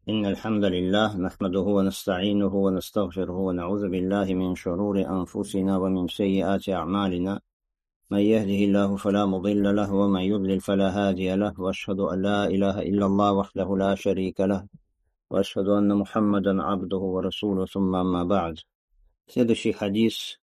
إن الحمد لله نحمده ونستعينه ونستغفره ونعوذ بالله من شرور أنفسنا ومن سيئات أعمالنا. من يهده الله فلا مضل له ومن يضلل فلا هادي له، وأشهد أن لا إله إلا الله وحده لا شريك له، وأشهد أن محمدا عبده ورسوله. ثم أما بعد. Следующий хадис,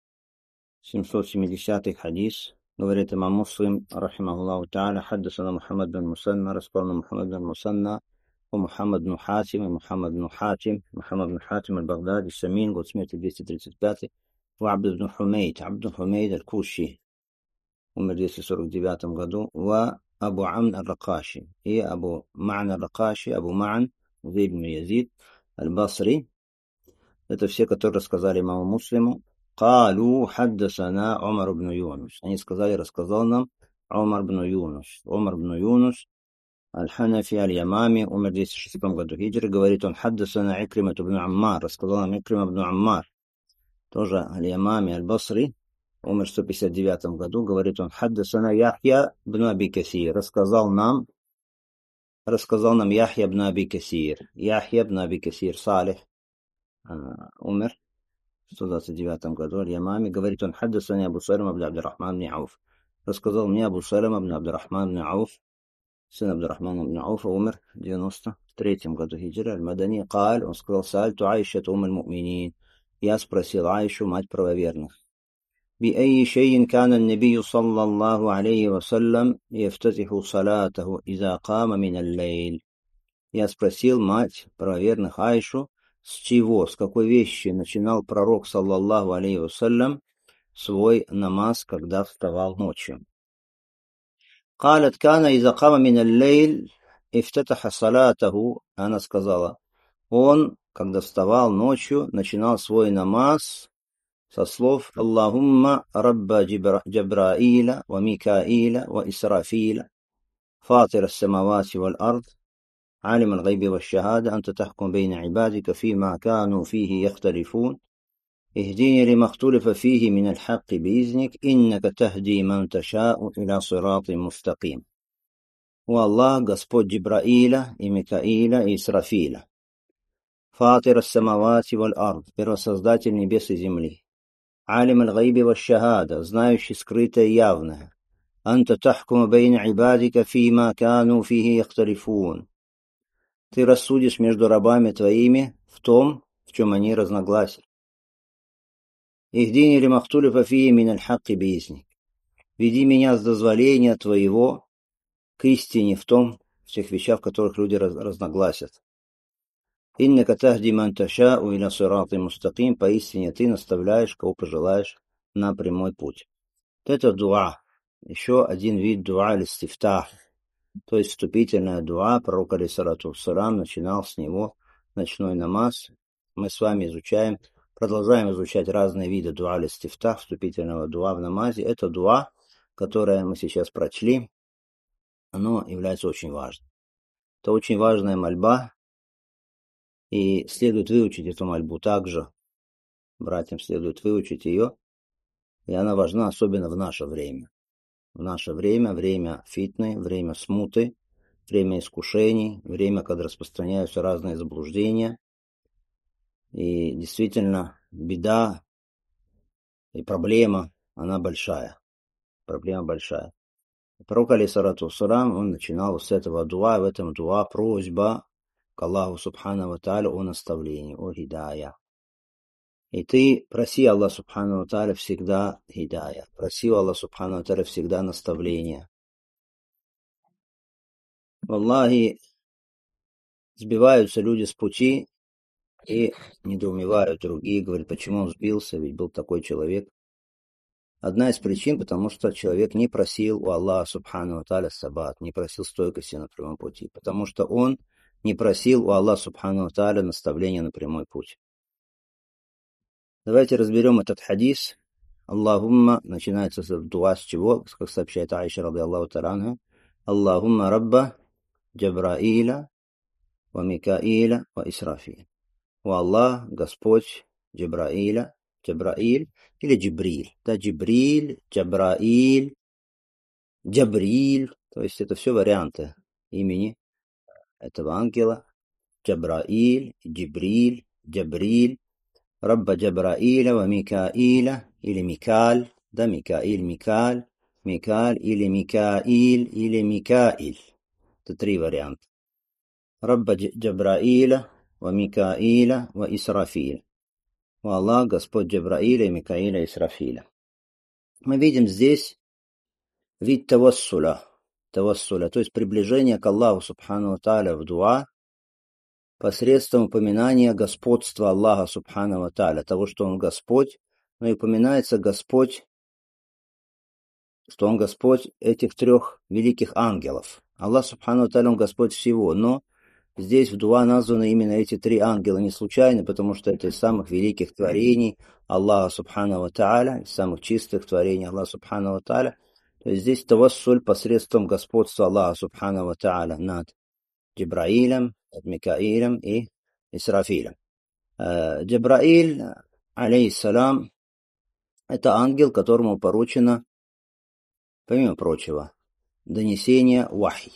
770-й хадис, говорит имам Муслим, рахимахуллаху та'аля: حدثنا محمد بن مسنى، рассказал محمد بن مسنى ومحمد بن حاتم محمد بن حاتم البغدادي السمين، год смерти 235, وعبد بن حميد الكوشي, умер в 249 году, وأبو عمرو الرقاشي и أبو معن الرقاشي, أبو معن Зейд бн Язид аль-Басри. Это все, которые рассказали имаму Муслиму. قالوا حدثنا عمر بن يونس. Они сказали, рассказал нам Умар бн Юнус аль-Ханафи аль-Ямами, умер в 206 году хиджры. Говорит он: حدثنا عكرمة بن عمار. Рассказал нам Икрима бн Аммар, тоже аль-Ямами аль-Басри, умер в 159 году. Говорит он: حدثنا Яхья бн Аби Касир. Рассказал нам Яхья бн Аби Касир Салих, умер в 129 году, аль-Ямами. Говорит он: حدثنا Абу Салама бн Абдуррахман бн Ауф. Рассказал мне Абу Салама бн Абдуррахман бн Ауф, сын Абдуррахмана бн Ауфа, умер в 93 году хиджры, аль-Мадани. قال, он сказал: سألت عائشة أم المؤمنين. Я спросил Аишу, мать правоверных: بأي شيء كان النبي صلى الله عليه وسلم يفتتح صلاته إذا قام من الليل. Я спросил мать правоверных Аишу, с какой вещи начинал пророк, саллаллаху алейхи вассалям, свой намаз, когда вставал ночью. قالت كان إذا قام من الليل افتتح صلاته. Она сказала, он, когда вставал ночью, начинал свой намаз со слов: Аллахумма рабба Джабраиля ва Микаиля ва Исрафиля, фатир ас-самавати валь ард, عالم الغيب والشهادة، أنت تحكم بين عبادك فيما كانوا فيه يختلفون، اهدني لما اختلف فيه من الحق بإذنك، إنك تهدي من تشاء إلى صراط مستقيم. О Аллах, Господь Джибраиля и Микаиля и Исрафиля, фатир ас-самавати валь ард, первосоздатель небес и земли, алим аль-гайби ва-шахада, знающий скрытое и явное, анта тахкуму байна ибадика фима кану фихи яхталифун, ты рассудишь между рабами твоими в том, в чем они разногласят. Ихдини лима хтулифа фихи мин аль-хакки биизник, веди меня с дозволения твоего к истине в тех вещах, в которых люди разногласят. Иннака тахди ман ташау иля сирати мустаким, поистине ты наставляешь, кого пожелаешь, на прямой путь. Это дуа, еще один вид дуа аль-истифтах, то есть вступительная дуа. Пророк алейхиссалату вассалям начинал с него ночной намаз. Мы с вами продолжаем изучать разные виды дуа аль-истифтах, вступительного дуа в намазе. Это дуа, которое мы сейчас прочли, оно является очень важным. Это очень важная мольба, и следует выучить эту мольбу также. Братьям следует выучить ее, и она важна особенно в наше время. В наше время фитны, время смуты, время искушений, время, когда распространяются разные заблуждения. И действительно, беда и проблема, она большая. Проблема большая. Пророк алейхиссалату вассалям, он начинал с этого дуа, в этом дуа просьба к Аллаху субхану ва тааля о наставлении, о хидая. И ты проси Аллах субхану ва тааля всегда хидая, проси Аллах субхану ва тааля всегда наставления. Валлахи, сбиваются люди с пути и недоумевают другие, говорят, почему он сбился, ведь был такой человек. Одна из причин, потому что человек не просил у Аллаха субхану ва тааля сабат, не просил стойкости на прямом пути, потому что он не просил у Аллаха субхану ва тааля наставления на прямой путь. Давайте разберем этот хадис. Аллахумма, начинается с дуа с чего, как сообщает Аиша ради Аллаху та'аля: Аллахумма рабба Джабраиля ва Микаиля ва Исрафиля. О Аллах, Господь Джабраиля, Джабраиль или Джибриль. Да, Джибриль, Джабраиль, Джабриль. То есть это все варианты имени этого ангела. Джабраиль, Джибриль, Джабриль, Рабба Джабраиля ва Микаиля или Микаль, да, Микаиль, Микаль, Микаль или Микаиль. Это три варианта. Рабба Джабраиля ва Микаиля ва Исрафиля. О Аллах, Господь Джабраиля, Микаиля и Исрафиля. Мы видим здесь вид тавассуля, то есть приближение к Аллаху Субхану ва Тааля в дуа посредством упоминания господства Аллаха Субхану ва Тааля, того, что Он Господь, но и упоминается Господь, что Он Господь этих трех великих ангелов. Аллах Субхану ва Тааля, Он Господь всего, но здесь в дуа названы именно эти три ангела не случайно, потому что это из самых великих творений Аллаха Субхану ва Тааля, из самых чистых творений Аллаха Субхану ва Тааля. То есть здесь тавассуль посредством господства Аллаха Субхану ва Тааля над Джибраилем, над Микаилем и Исрафилем. Джибраиль, алейхиссалам, это ангел, которому поручено, помимо прочего, донесение вахи,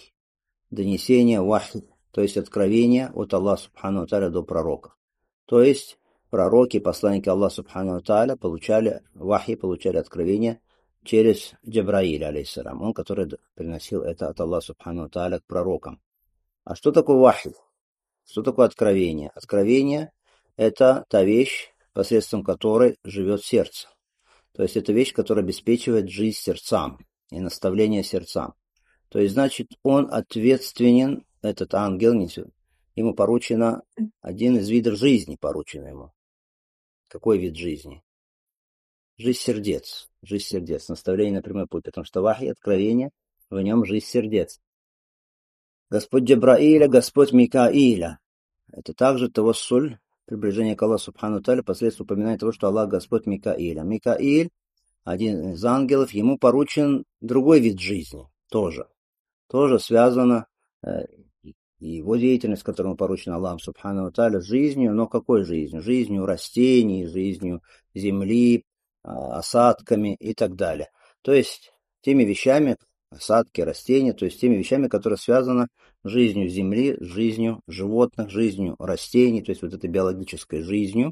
то есть откровение от Аллаха Субхану ва Тааля до пророков. То есть пророки, посланники Аллаха Субхану ва Тааля получали вахи, получали откровение через Джабраиля, алейхиссалам, он, который приносил это от Аллаха Субхану ва Тааля к пророкам. А что такое вахи? Что такое откровение? Откровение – это та вещь, посредством которой живет сердце. То есть это вещь, которая обеспечивает жизнь сердцам и наставление сердцам. То есть, значит, он ответственен, этот ангел, ему поручено один из видов жизни, поручено ему. Какой вид жизни? Жизнь сердец, наставление на прямой путь, потому что вахи, откровение, в нем жизнь сердец. Господь Джабраиля, Господь Микаиля. Это также тавассуль, приближение к Аллаху Субхану Тааля посредством упоминания того, что Аллах Господь Микаиля. Микаиль, один из ангелов, ему поручен другой вид жизни, тоже связано, его деятельность, которому поручена Аллаху Субхану Тааля, с жизнью, но какой жизнью? Жизнью растений, жизнью земли, осадками и так далее. То есть теми вещами, осадки, растения, то есть теми вещами, которые связаны с жизнью земли, с жизнью животных, жизнью растений, то есть вот этой биологической жизнью.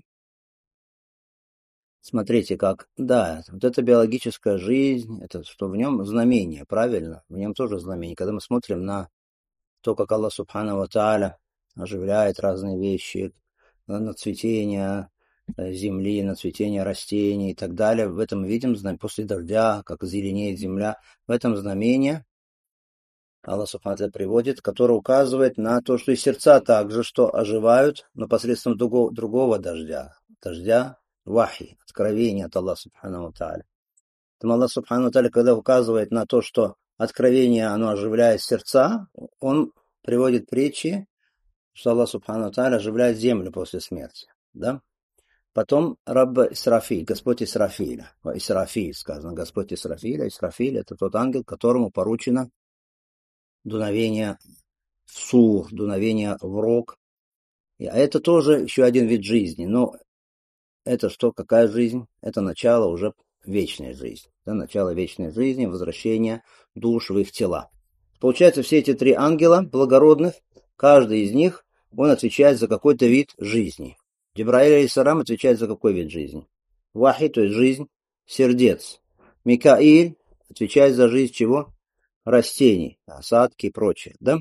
Смотрите как, да, вот эта биологическая жизнь, это что в нем знамение, правильно? В нем тоже знамение. Когда мы смотрим на то, как Аллах Субхану ва Тааля оживляет разные вещи, на цветение земли, на цветение растений и так далее. В этом видим после дождя, как зеленеет земля. В этом знамение Аллах Субхану ва Тааля приводит, которое указывает на то, что и сердца также, что оживают, но посредством другого дождя вахи, откровения от Аллаха Субхану ва Тааля. Поэтому Аллах Субхану ва Тааля, когда указывает на то, что откровение, оно оживляет сердца, он приводит притчи, что Аллах Субхану ва Тааля оживляет землю после смерти. Да? Потом Рабба Исрафиль, Господь Исрафиля. Исрафиль сказано, Господь Исрафиля. Исрафиль – это тот ангел, которому поручено дуновение в сур, дуновение в рог. А это тоже еще один вид жизни. Но это что, какая жизнь? Это начало уже вечной жизни. Да, начало вечной жизни, возвращение душ в их тела. Получается, все эти три ангела благородных, каждый из них, он отвечает за какой-то вид жизни. Джибраиль алейхиссалам отвечает за какой вид жизни? Вахи, то есть жизнь сердец. Микаиль отвечает за жизнь чего? Растений, осадки и прочее. Да?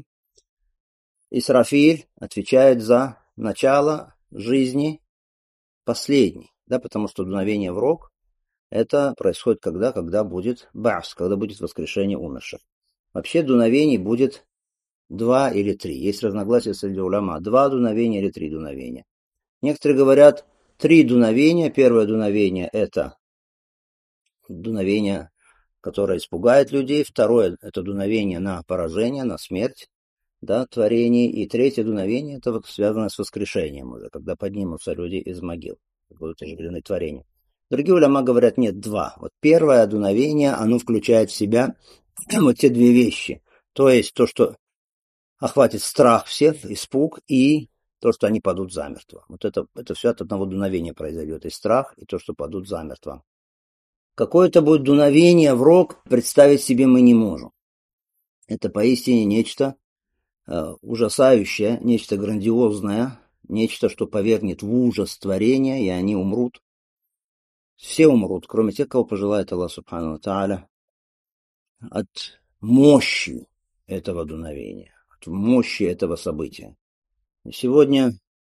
Исрафиль отвечает за начало жизни последней. Да, потому что дуновение в рог это происходит когда будет ба'с, когда будет воскрешение умерших. Вообще дуновений будет 2 или 3. Есть разногласия среди уляма. 2 дуновения или 3 дуновения. Некоторые говорят 3 дуновения. Первое дуновение – это дуновение, которое испугает людей. Второе – это дуновение на поражение, на смерть, да, творений. И третье дуновение – это вот связано с воскрешением уже, когда поднимутся люди из могил, будут оживлены творения. Другие уляма говорят, нет, 2. Вот первое дуновение, оно включает в себя вот те 2 вещи. То есть то, что охватит страх всех, испуг, и то, что они падут замертво. Вот это все от одного дуновения произойдет. И страх, и то, что падут замертво. Какое-то будет дуновение в рог, представить себе мы не можем. Это поистине нечто ужасающее, нечто грандиозное, нечто, что повергнет в ужас творения, и они умрут. Все умрут, кроме тех, кого пожелает Аллах Субхану ва Тааля, от мощи этого дуновения, от мощи этого события. И сегодня,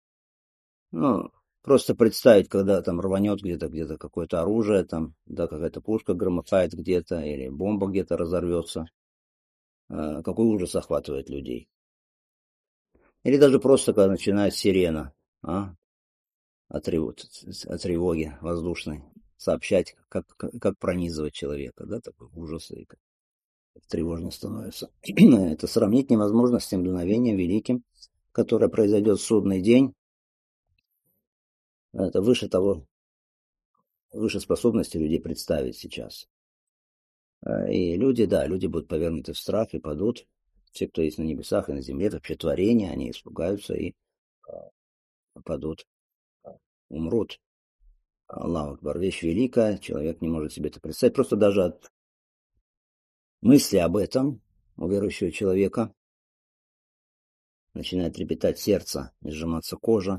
просто представить, когда там рванет где-то какое-то оружие, там, да, какая-то пушка громыхает где-то, или бомба где-то разорвется, какой ужас охватывает людей. Или даже просто, когда начинает сирена, от тревоги воздушной, сообщать, как пронизывать человека, да, такой ужас, и как тревожно становится. Это сравнить невозможно с тем дуновением великим, которое произойдет в судный день. Это выше способности людей представить сейчас. И люди будут повергнуты в страх и падут. Все, кто есть на небесах и на земле, вообще творение, они испугаются и падут, умрут. Аллаху Акбар, вещь великая, человек не может себе это представить. Просто даже от мысли об этом у верующего человека начинает трепетать сердце и сжиматься кожа.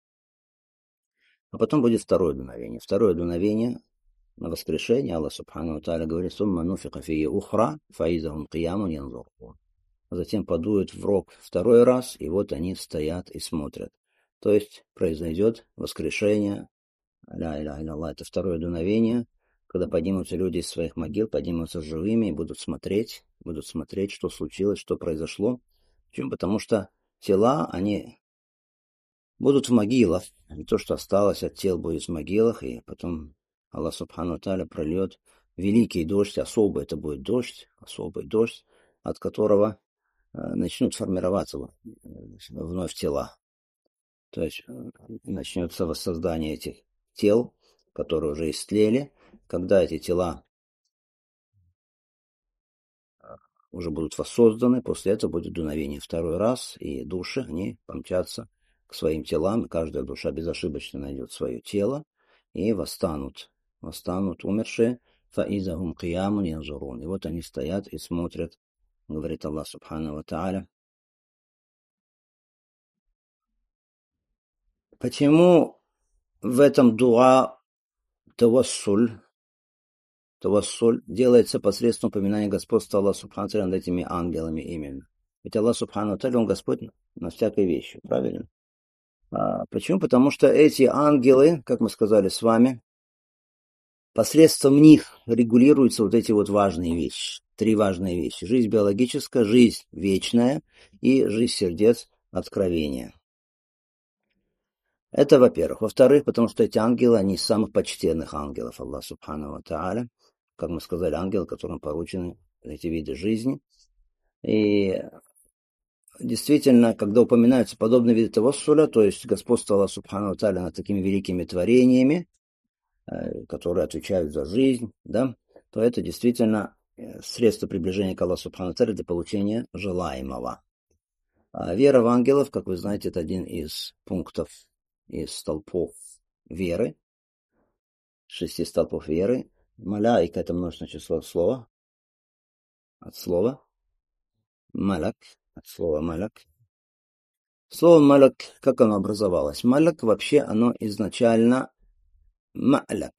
А потом будет второе дуновение. Второе дуновение на воскрешение. Аллах Субхану ва Тааля говорит: «Сумма нуфика фии ухра, фаизахум киямун янзурун». Затем подует в рог второй раз, и вот они стоят и смотрят. То есть произойдет воскрешение. Ля иляха илlallah. Это второе дуновение, когда поднимутся люди из своих могил, поднимутся живыми и будут смотреть, что случилось, что произошло. Почему? Потому что тела, они будут в могилах. И то, что осталось от тел, будет в могилах, и потом Аллах Субхану ва Тааля прольет великий дождь, особый это будет дождь, особый дождь, от которого начнут формироваться вновь тела. То есть начнется воссоздание этих тел, которые уже истлели. Когда эти тела уже будут воссозданы, после этого будет дуновение второй раз, и души, они помчатся к своим телам, и каждая душа безошибочно найдет свое тело, и восстанут умершие, фаизахум киямун янзурун. И вот они стоят и смотрят, говорит Аллах Субхану ва Тааля. Почему в этом дуа тавассуль делается посредством упоминания господства Аллаха Субхану ва Тааля над этими ангелами именно? Ведь Аллах Субхану ва Тааля, Он Господь на всякой вещи, правильно? Почему? Потому что эти ангелы, как мы сказали с вами, посредством них регулируются вот эти вот важные вещи. 3 важные вещи. Жизнь биологическая, жизнь вечная и жизнь сердец откровения. Это во-первых. Во-вторых, потому что эти ангелы, они из самых почтенных ангелов Аллаха Субхану ва Тааля. Как мы сказали, ангелы, которым поручены эти виды жизни. И действительно, когда упоминаются подобные виды тавассуля, то есть господство Аллаха Субхану ва Тааля над такими великими творениями, которые отвечают за жизнь, да, то это действительно средство приближения к Аллаху Субхану ва Тааля для получения желаемого. Вера в ангелов, как вы знаете, это один из пунктов, из столпов веры, 6 столпов веры. Маляйка — это множественное число от слова маляк, от слова маляк. Слово маляк, как оно образовалось? Маляк вообще оно изначально ма'ляк.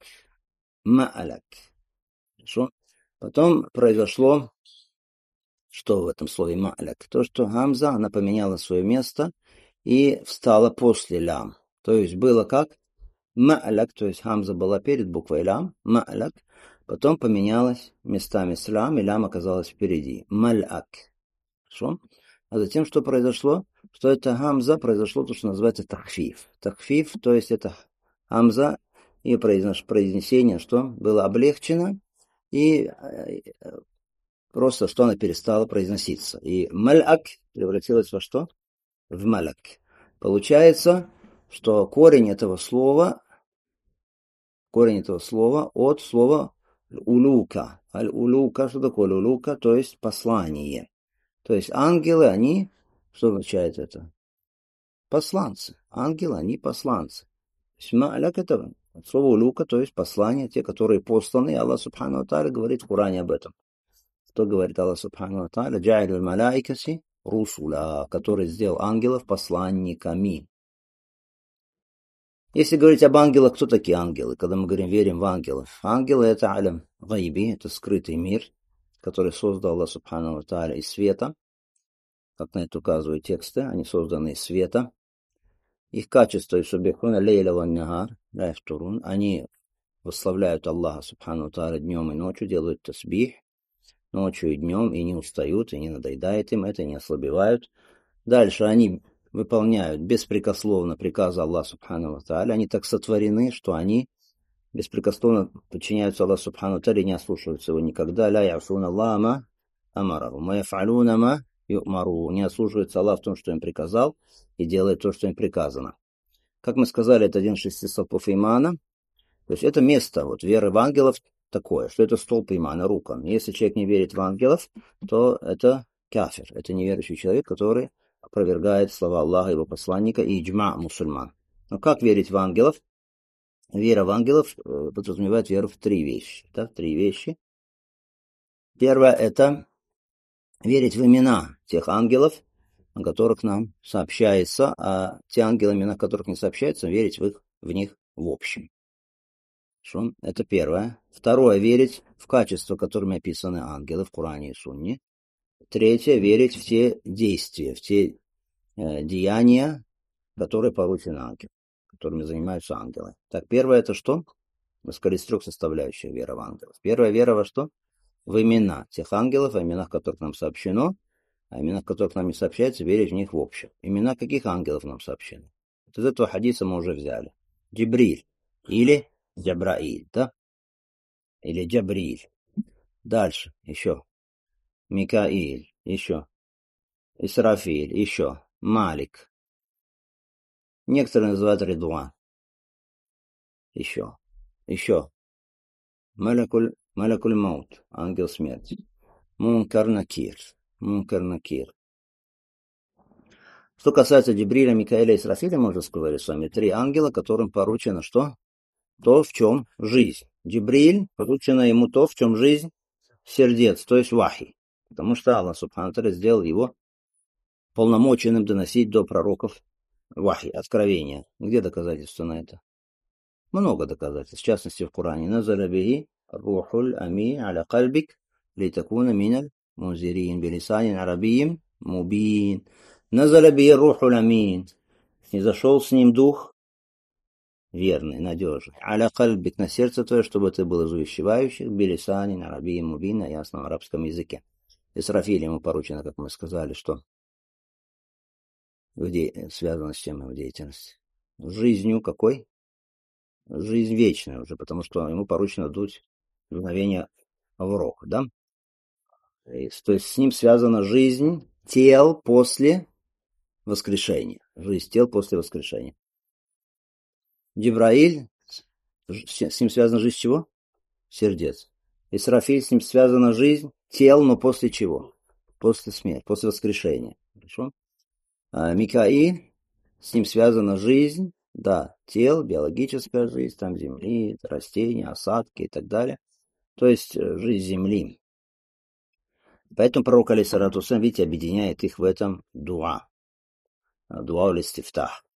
Хорошо? Потом произошло, что в этом слове ма'ляк? То, что гамза, она поменяла свое место и встала после лям. То есть было как ма'ляк, то есть гамза была перед буквой лям, ма'ляк, потом поменялась местами с лям, и лям оказалась впереди. Маляк. Хорошо? А затем что произошло? Что это гамза, произошло то, что называется тахфиф. Тахфиф, то есть это гамза, и произнесение, что было облегчено, и просто что она перестала произноситься. И маляк превратилась во что? В маляк. Получается, что корень этого слова от слова улука. Аль-улука, что такое улука? То есть послание. То есть ангелы, они, что означает это? Посланцы. Ангелы, они посланцы. Ма'ляк — это слово улука, то есть послание, те, которые посланы. И Аллах Субхану ва Тааля говорит в Коране об этом. Что говорит Аллах Субхану ва Тааля? Джа'илю аль-малаикати русуля, который сделал ангелов посланниками. Если говорить об ангелах, кто такие ангелы? Когда мы говорим, верим в ангелов. Ангелы — это алям гайби, это скрытый мир, который создал Аллах Субхану ва Тааля из света. Как на это указывают тексты, они созданы из света. Их качество «Юсаббихуна лейля ва нагар ла яфтурун». Они восславляют Аллаха Субхану ва Тааля днем и ночью, делают тасбих ночью и днем, и не устают, и не надоедает им это, не ослабевают. Дальше они выполняют беспрекословно приказы Аллаха Субхану ва Тааля. Они так сотворены, что они беспрекословно подчиняются Аллаху Субхану ва Тааля и не ослушаются его никогда. «Ля я'суна Аллаха ма амараху, ма яф'алуна ма ю'мару». Не ослушаются Аллах в том, что им приказал, и делают то, что им приказано. Как мы сказали, это один из 6 столпов имана. То есть это место вот, веры в ангелов такое, что это столб имана, рукан. Если человек не верит в ангелов, то это кафир, это неверующий человек, который опровергает слова Аллаха, его посланника и иджма мусульман. Но как верить в ангелов? Вера в ангелов подразумевает веру в 3 вещи. Да? 3 вещи. Первое — это верить в имена тех ангелов, о которых нам сообщается, а те ангелы, имена которых не сообщаются, верить в них в общем. Хорошо? Это первое. Второе — верить в качества, которыми описаны ангелы в Коране и Сунне. Третье — верить в те действия, в те деяния, которые поручены ангелам, которыми занимаются ангелы. Так, первое — это что? Мы сказали, из 3 составляющих вера в ангелов. Первая вера во что? В имена тех ангелов, о именах которых нам сообщено, а именах которых нам не сообщается, верить в них в общем. Имена каких ангелов нам сообщены? Вот из этого хадиса мы уже взяли. Джибриль или Джабраиль, да? Или Джабриль. Дальше, еще. Микаиль, еще. Исрафиль, еще. Малик. Некоторые называют Ридуан. Еще. Малякуль Маут, ангел смерти. Мункар Накир. Что касается Джибриля, Микаэля и Исрафиля, мы уже сказали с вами, 3 ангела, которым поручено что? То, в чем жизнь. Джибриль, поручено ему то, в чем жизнь сердец, то есть вахи. Потому что Аллах Субхану ва Тааля сделал его полномоченным доносить до пророков вахи, откровения. Где доказательства на это? Много доказательств. В частности, в Коране. «Назаля бихи рухуль амин аля кальбик литакуна миналь мунзирин билисанин арабиин мубин». «Назаля бихи рухуль амин». Снизошел с ним дух верный, надежный. «Аля кальбик» на сердце твое, чтобы ты был из увещевающих, билисанин арабиин мубин, на ясном арабском языке. Исрафиль ему поручено, как мы сказали, что связано с чем его деятельность? Жизнью какой? Жизнь вечная уже, потому что ему поручено дуть мгновение в рог, да? То есть с ним связана жизнь тел после воскрешения. Жизнь тел после воскрешения. Джибраиль, с ним связана жизнь чего? Сердец. Исрафиль, с ним связана жизнь тел, но после чего? После смерти, после воскрешения. Хорошо? Микаиль, с ним связана жизнь, да, тел, биологическая жизнь, там земли, растения, осадки и так далее. То есть жизнь земли. Поэтому пророк алейхиссалату вассалям, видите, объединяет их в этом дуа. Дуа уль-истифтах.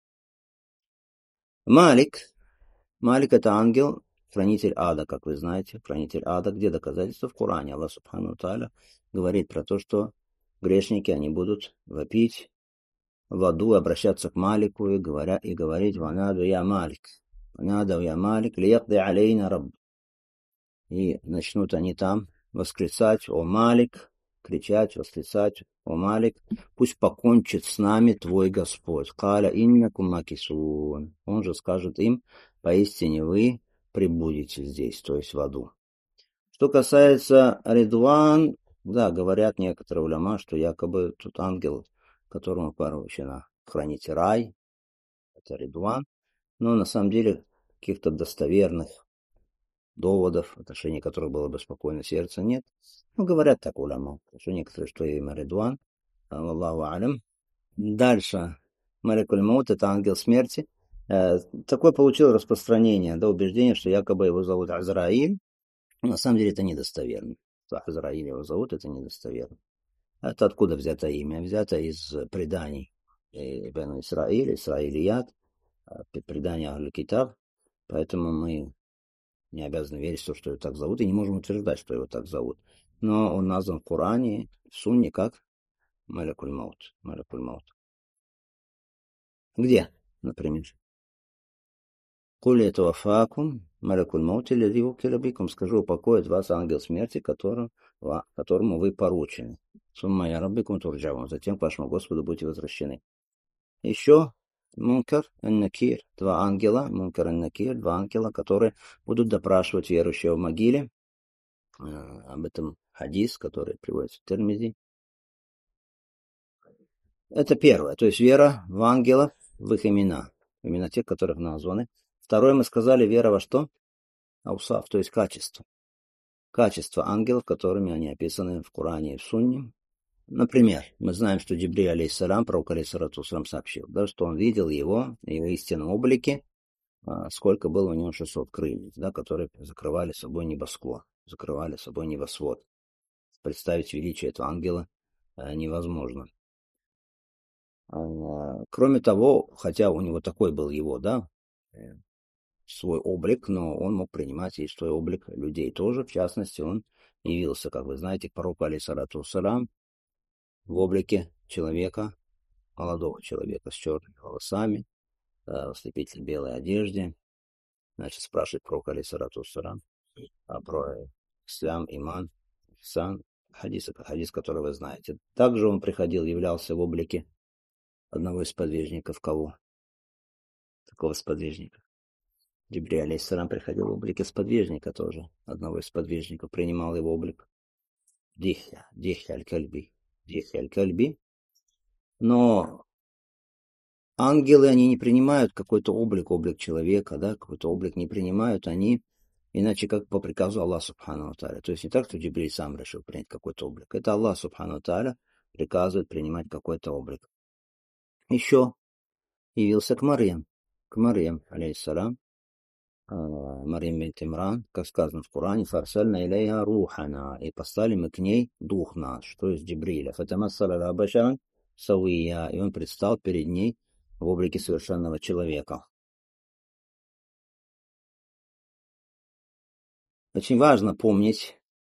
Малик это ангел, хранитель ада, как вы знаете. Хранитель ада, где доказательства? В Коране. Аллах Субхану ва Тааля говорит про то, что грешники, они будут вопить в аду, обращаться к Малику и говорить «Ванаду я Малик, лиякди алейна Рабб». И начнут они там восклицать «О Малик», кричать, восклицать «О Малик, пусть покончит с нами твой Господь». «Каля иннакум макисун». Он же скажет им «Поистине вы пребудете здесь», то есть в аду. Что касается Ридван, да, говорят некоторые уляма, что якобы тут ангел, которому поручено хранить рай, это Ридван, но на самом деле каких-то достоверных доводов, в отношении которых было бы спокойно сердце, нет. Ну, говорят так уляма, что некоторые, что имя Ридван, Аллаху алям. Дальше, Маликуль Маут, это ангел смерти. Такое получило распространение, да, убеждение, что якобы его зовут Азраиль. На самом деле это недостоверно. Азраиль его зовут, это недостоверно. Это откуда взято имя? Взято из преданий Бену Исраиля, Исраилият, предания Аль-Китаб. Поэтому мы не обязаны верить в то, что его так зовут, и не можем утверждать, что его так зовут. Но он назван в Коране, в Сунне, как Малякуль Маут. Малякуль Маут. Где, например? Куль этавафакум Малякуль Маут или вукиля бикум. Скажу, упокоит вас ангел смерти, которому вы поручены. Сумма я раббикум турджавун. Затем к вашему Господу будете возвращены. Еще Мункар и Накир, два ангела, Мункар и Накир, два ангела, которые будут допрашивать верующего в могиле. Об этом хадис, который приводится в Тирмизи. Это первое, то есть вера в ангелов, в их имена тех, которых названы. Второе, мы сказали, вера во что? Аусаф, то есть качество. Качество ангелов, которыми они описаны в Коране и в Сунне. Например, мы знаем, что Джибриль алейхиссалям, пророк алейхиссалату вассалям, сообщил, да, что он видел его истинном облике, сколько было у него 600 крыльев, да, которые закрывали собой небосклон, закрывали собой небосвод. Представить величие этого ангела невозможно. Кроме того, хотя у него такой был его, да, свой облик, но он мог принимать и свой облик людей тоже. В частности, он явился, как вы знаете, к пророку алейхиссалату вассалям в облике человека, молодого человека с черными волосами, в ослепительной белой одежде. Значит, спрашивает пророк алейхиссалату вассалям про ислам, иман, ihсан, хадис, который вы знаете. Также он приходил, являлся в облике одного из сподвижников. Кого? Такого сподвижника. Джибриль алейхиссалям приходил в облике сподвижника тоже. Одного из сподвижников принимал его облик. Дихья аль-Кальби. Но ангелы, они не принимают какой-то облик человека, да, какой-то облик не принимают они, иначе как по приказу Аллаха Субхану ва Тааля. То есть не так, что Джибриль сам решил принять какой-то облик. Это Аллах Субхану ва Тааля приказывает принимать какой-то облик. Еще явился к Марьям, алейхиссалям, Марьям бинт Имран, как сказано в Коране, «Фарсальна илейха рухана», и послали мы к ней дух наш, то есть Джибриля. «Фатамассаля ла башаран савия», и он предстал перед ней в облике совершенного человека. Очень важно помнить.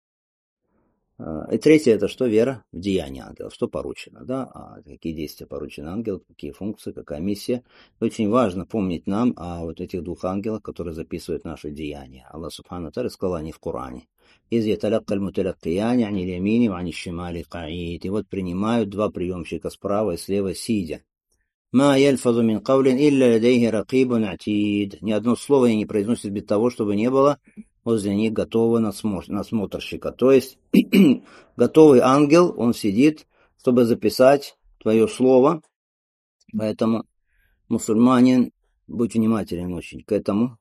И третье, это что? Вера в деяния ангелов, что поручено, да, какие действия поручены ангелу, какие функции, какая миссия. Очень важно помнить нам о вот этих двух ангелах, которые записывают наши деяния. Аллах Субхану Тааля сказал они в Коране. «Из яталаккаль муталаккияни ани лямини ва ани шимали каид». И вот принимают два приемщика справа и слева сидя. «Ма яльфазу мин кавлин илля лядейхи ракибун атид». Ни одно слово не произносит без того, чтобы не было возле них готового насмотрщика. То есть готовый ангел, он сидит, чтобы записать твое слово. Поэтому, мусульманин, будь внимателен очень к этому,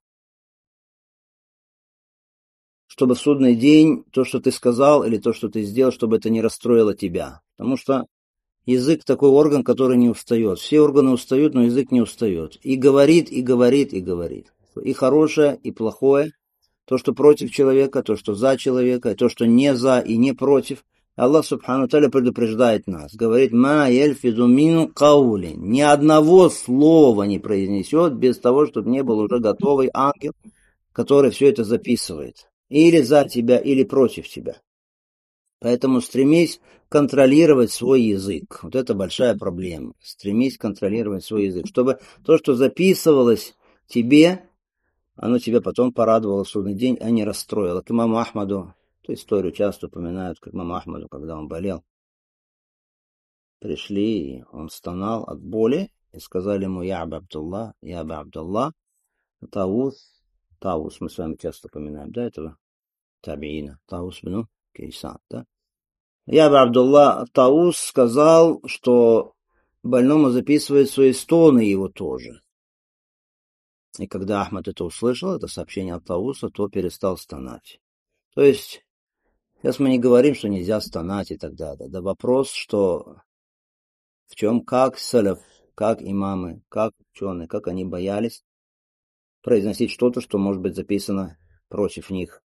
чтобы в судный день то, что ты сказал или то, что ты сделал, чтобы это не расстроило тебя. Потому что язык такой орган, который не устает. Все органы устают, но язык не устает. И говорит, и говорит, и говорит. И хорошее, и плохое. То, что против человека, то, что за человека, то, что не за и не против. Аллах Субхану Тааля предупреждает нас. Говорит, «Ма яльфизу мин каулин». Ни одного слова не произнесет без того, чтобы не был уже готовый ангел, который все это записывает. Или за тебя, или против тебя. Поэтому стремись контролировать свой язык. Вот это большая проблема. Стремись контролировать свой язык, чтобы то, что записывалось тебе, оно тебя потом порадовало в судный день, а не расстроило. К имаму Ахмаду, эту историю часто упоминают, к имаму Ахмаду, когда он болел. Пришли, и он стонал от боли, и сказали ему, я Аба Абдулла, Таус, мы с вами часто упоминаем, да, этого табиина, Таус бну Кейсан, да. Я Абдулла, Таус сказал, что больному записывает свои стоны его тоже. И когда Ахмад это услышал, это сообщение от Тауса, то перестал стонать. То есть, сейчас мы не говорим, что нельзя стонать и так далее. Да вопрос, что в чем, как салаф, как имамы, как ученые, как они боялись произносить что-то, что может быть записано против них.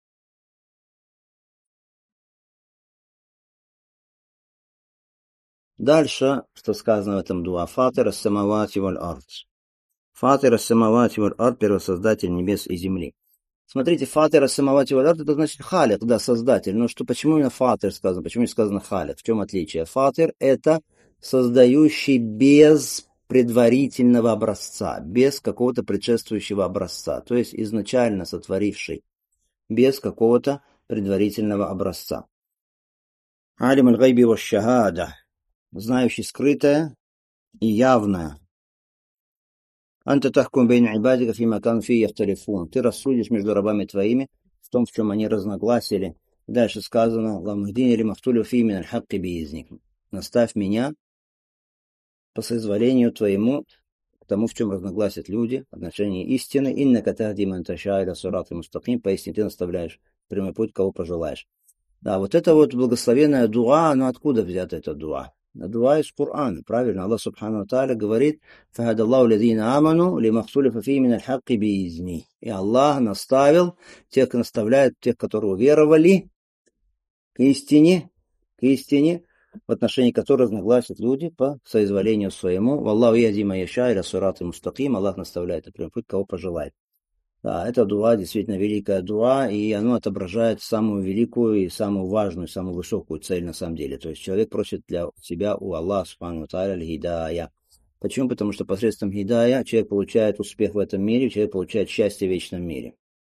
Дальше, что сказано в этом дуа. Фатир ас-самавати валь-ард. Фатир ас-самавати валь-ард, первосоздатель небес и земли. Смотрите, фатир ас-самавати валь-ард, это значит халик, да, создатель. Но что, почему именно фатир сказано, почему не сказано халик? В чем отличие? Фатир – это создающий без предварительного образца, без какого-то предшествующего образца, то есть изначально сотворивший, без какого-то предварительного образца. Алим аль-гайби ва-шахада, знающий скрытое и явное. Анта тахкум бейна ибадика фима кан фи яхталифун. Ты рассудишь между рабами твоими в том, в чем они разногласили. Дальше сказано: Ламахдини ли махтулю фи мин аль-хакки биизник. Наставь меня по соизволению твоему к тому, в чем разногласят люди в отношении истины. Инна катахди ман таша иля сирати мустаким. Поясни, ты наставляешь прямой путь, кого пожелаешь. Да, вот это вот благословенная дуа, оно откуда взято это дуа? Дуа из Корана, правильно? Аллах Субхану ва Тааля говорит: «Фахадаллаху лазина аману лимахтулифа фи мин аль-хакки биизни». И Аллах наставил тех, наставляет тех, которые уверовали к истине, в отношении которой разногласят люди по соизволению своему. «Валлаху язди ман яша иля сирати мустаким». Аллах наставляет на прямой путь, кого пожелает. Да, это дуа действительно великая дуа, и оно отображает самую великую и самую важную, самую высокую цель на самом деле. То есть человек просит для себя у Аллаха Субхану ва Тааля аль-хидая. Почему? Потому что посредством хидая человек получает успех в этом мире, человек получает счастье в вечном мире.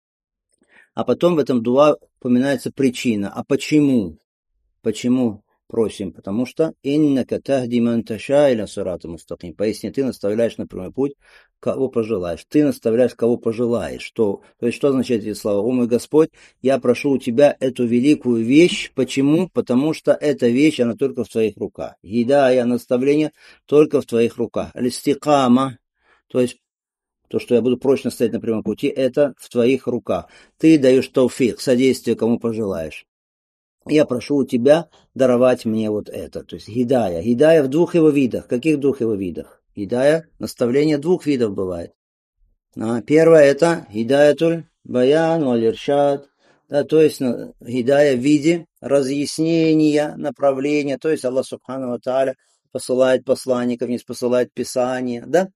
А потом в этом дуа упоминается причина. А почему? Почему просим? Потому что «Иннака тахди ман таша иля сирати мустаким». Поясни, ты наставляешь на прямой путь, кого пожелаешь. Ты наставляешь, кого пожелаешь. То есть, что означает эти слова? «О мой Господь, я прошу у тебя эту великую вещь». Почему? Потому что эта вещь, она только в твоих руках. Гидая, наставление, только в твоих руках. Аль-истикама, то есть, то, что я буду прочно стоять на прямом пути, это в твоих руках. Ты даешь тауфик, содействие, кому пожелаешь. Я прошу у тебя даровать мне вот это. То есть гидая. Гидая в двух его видах. Каких двух его видах? Гидая, наставление двух видов бывает. Первое это гидаятуль баян валь-иршад. Да, то есть гидая в виде разъяснения, направления. То есть Аллах Субхану ва Тааля посылает посланников, не посылает Писание. Да?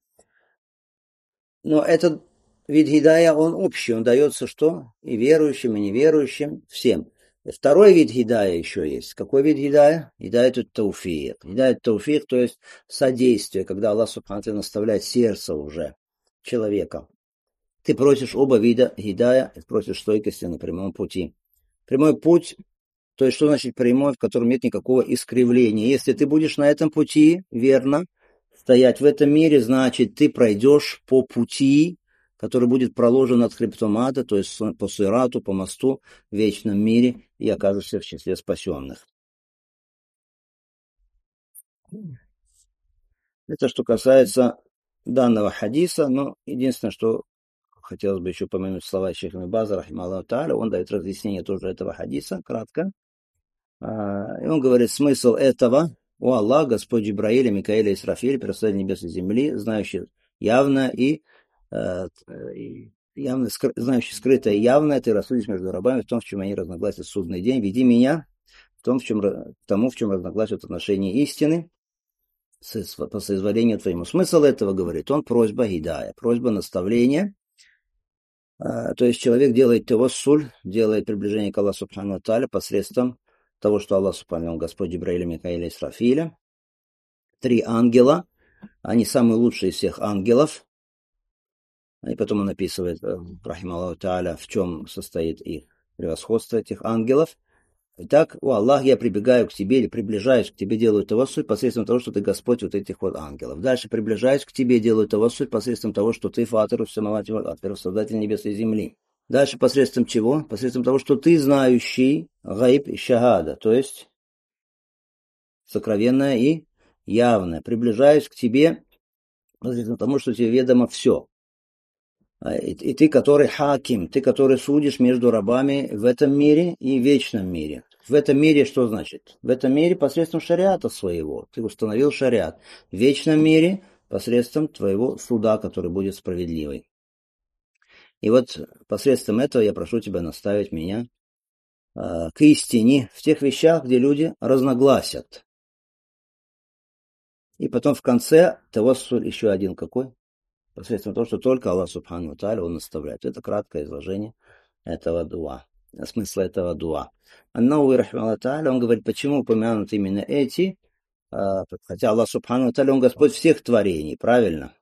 Но этот вид гидая, он общий. Он дается что? И верующим, и неверующим, всем. Второй вид гидая еще есть. Какой вид гидая? Гидая тут тауфик. Гидая тауфик, то есть содействие, когда Аллах Субхану ва наставляет сердце уже человека. Ты просишь оба вида гидая, и просишь стойкости на прямом пути. Прямой путь, то есть что значит прямой, в котором нет никакого искривления. Если ты будешь на этом пути верно стоять в этом мире, значит ты пройдешь по пути, который будет проложен от хребтом ада, то есть по сирату, по мосту в вечном мире, и окажешься в числе спасенных. Это что касается данного хадиса, но единственное, что хотелось бы еще упомянуть слова Шейха Ибн База, рахимахуллаху тааля, он дает разъяснение тоже этого хадиса, кратко. И он говорит, смысл этого: «О Аллах, Господь Джибраиля, Микаэля и Исрафиля, первосоздатель небес и земли, знающий явно и явно, знающий скрытое и явное, ты рассудишь между рабами в том, в чем они разногласят в судный день. Веди меня в том, в чем разногласят отношения истины по соизволению твоему». Смысл этого, говорит он, просьба гидая, просьба наставления. То есть человек делает тавассуль, делает приближение к Аллаху Субхану ва Тааля посредством того, что Аллах Субхану, Господь Джибраиля, Микаэля и Исрафиля. 3 ангела, они самые лучшие из всех ангелов. И потом он описывает, рахимахуллаху тааля, в чем состоит их превосходство этих ангелов. Итак, о Аллах, я прибегаю к тебе или приближаюсь к тебе, делаю тавассуль посредством того, что ты Господь вот этих вот ангелов. Дальше приближаюсь к тебе, делаю тавассуль посредством того, что ты фатиру самавати валь ард, создатель небес и земли. Дальше посредством чего? Посредством того, что ты знающий гайб и шахада, то есть сокровенное и явное. Приближаюсь к тебе посредством того, что тебе ведомо все. И ты, который хаким, ты, который судишь между рабами в этом мире и в вечном мире. В этом мире что значит? В этом мире посредством шариата своего. Ты установил шариат. В вечном мире посредством твоего суда, который будет справедливый. И вот посредством этого я прошу тебя наставить меня к истине в тех вещах, где люди разногласят. И потом в конце тавассуль еще один какой? Посредством того, что только Аллах Субхану Тааля он наставляет. Это краткое изложение этого дуа, смысла этого дуа. Аннауи рахмаллаху тааля, он говорит, почему упомянут именно эти, хотя Аллах Субхану Тааля, он Господь всех творений, правильно?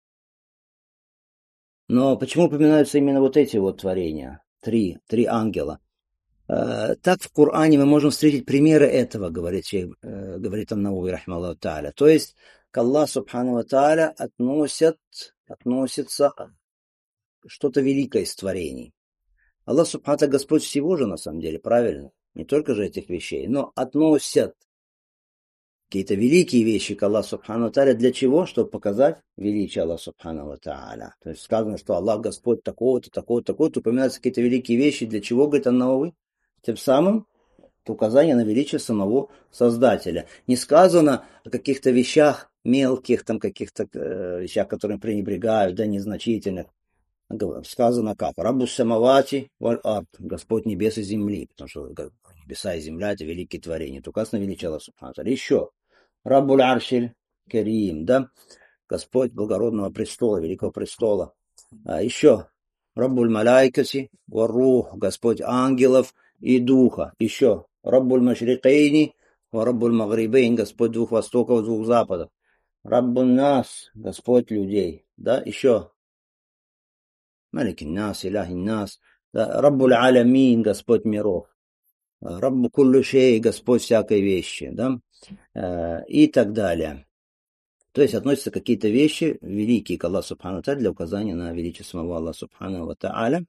Но почему упоминаются именно вот эти вот творения? Три ангела. Так в Коране мы можем встретить примеры этого, говорит Ан-Навави рахмаллаху тааля. То есть к Аллаху Субхану Тааля относится что-то великое из творений. Аллах Субхану Тааля Господь всего же на самом деле, правильно? Не только же этих вещей, но относят какие-то великие вещи к Аллаху Субхану Тааля. Для чего? Чтобы показать величие Аллаха Субхану Тааля. То есть сказано, что Аллах Господь такого-то, такого-то, такого-то, упоминаются какие-то великие вещи. Для чего, говорит Ан-Навави? Тем самым это указание на величие самого Создателя. Не сказано о каких-то вещах мелких, там каких-то вещах, которыми пренебрегают, да, незначительных. Сказано как? Раббу самавати валь ард. Господь небес и земли. Потому что небеса и земля — это великие творения. Это указано величие Аллаха Субхану Тааля. Еще. Раббуль аршиль керим. Да? Господь благородного престола, великого престола. Еще. Раббуль маляйкати варух. Господь ангелов и духа. Еще. Раббуль машрикейни ва раббуль магрибейн. Господь двух востоков, двух западов. Раббуль нас. Господь людей. Да? Еще. Малик нас, Илях нас, Раббуль Алямин, Господь миров, Раббу куллю шей, Господь всякой вещи, да, и так далее. То есть относятся какие-то вещи великие к Аллаху Субхану Тааля для указания на величие самого Аллаха Субхану Тааля.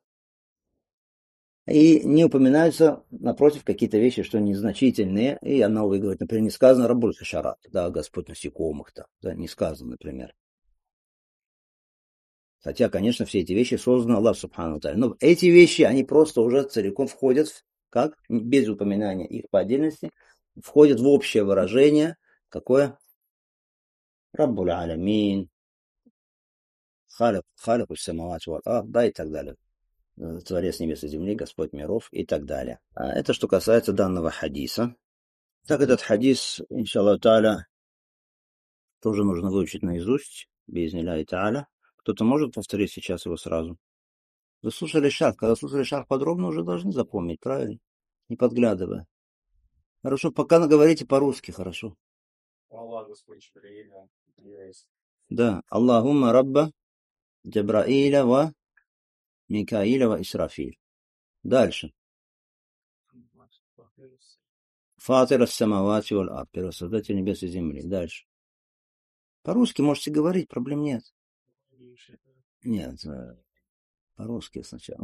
И не упоминаются, напротив, какие-то вещи, что незначительные. И она говорит, например, не сказано Раббуль Хашарат, да, Господь насекомых-то, да, не сказано, например. Хотя, конечно, все эти вещи созданы Аллах Субхану Тааля. Но эти вещи, они просто уже целиком входят, как, без упоминания их по отдельности, входят в общее выражение, какое? Раббуль Алямин, Халику самават валь ард, да, и так далее. Творец небес и земли, Господь миров и так далее. Это что касается данного хадиса. Так этот хадис, иншаллах тааля, тоже нужно выучить наизусть, биизнилляхи тааля. Кто-то может повторить сейчас его сразу? Вы слушали шарх. Когда слушали шарх подробно, уже должны запомнить, правильно? Не подглядывая. Хорошо, пока говорите по-русски, хорошо. Аллах, Господь Джибраиля, Да. Аллахумма рабба Джабраиля ва Микаиля ва Исрафиль. Дальше. Фатир ас-самавати валь ард. Первосоздатель небес и земли. Дальше. По-русски можете говорить, проблем нет. Нет, по-русски сначала.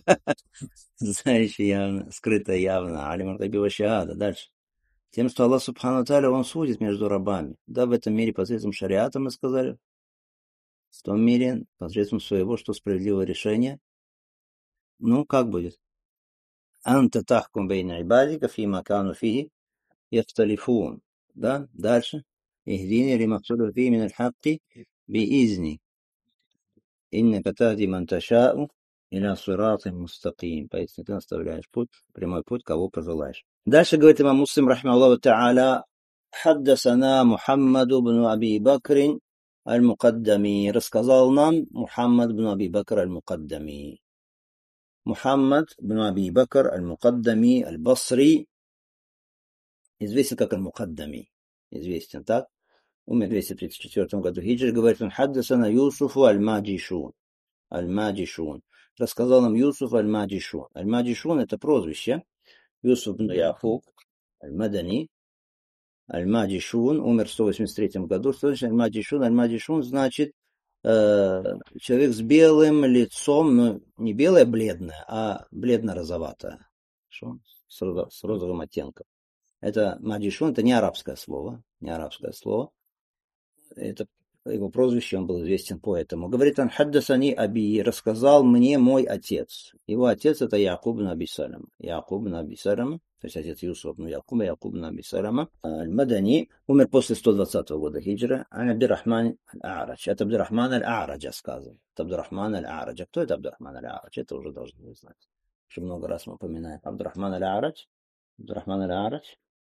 Знающий явно, скрыто явно. Алим ар-гайби ва-шахада. Дальше. Тем, что Аллах Субхану Тааля, он судит между рабами. Да, в этом мире посредством шариата, мы сказали. В том мире посредством своего, что справедливого решения. Ну, как будет? Анта тахкум бейна ибадика фима кану фихи яхталифун. Да, дальше. Ихдини лимахсуду фи мин аль-хакки биизни. Иннака тахди ман ташау иля сиратин мустаким. Поэтому ты наставляешь путь, прямой путь, кого пожелаешь. Дальше говорит имам Муслим, рахмаллаху тааля, حدثنا محمد بن أبي بكر المقدمي. Рассказал нам Мухаммад бн Аби Бакр аль-Мукаддами. Мухаммад бн Аби Бакр аль-Мукаддами аль-Басри, известен как аль-Мукаддами. Известен так. Умер в 234 году хиджры. Говорит он, حدثنا Юсуфу аль-Маджишун. Аль-Маджишун. Рассказал нам Юсуф аль-Маджишун. Аль-Маджишун — это прозвище. Юсуф бн Яхуб аль-Мадани. Аль-Маджишун умер в 183 году. Что значит Аль-Маджишун? Аль-Маджишун значит человек с белым лицом, но не белое бледное, а бледно-розоватое. С розовым оттенком. Это Маджишун, это не арабское слово. Не арабское слово. Это его прозвище, он был известен поэтому. Говорит он, «Хаддасани аби», рассказал мне мой отец. Его отец — это Якуб бн Аби Салама. Якуб бн Аби Салама, то есть отец Юсуфа бн Якуба, Якуб бн Аби Салама. Аль-Мадани умер после 120 года хиджра. Абдурахман аль-А'радж. Это Абдурахман аль-А'раджа сказано. Это Абдурахман аль-А'раджа. Кто это Абдурахман аль-А'радж? Это уже должны знать. Еще много раз мы упоминаем. Абдурахман аль-А'радж. Абдурахман аль-А'радж.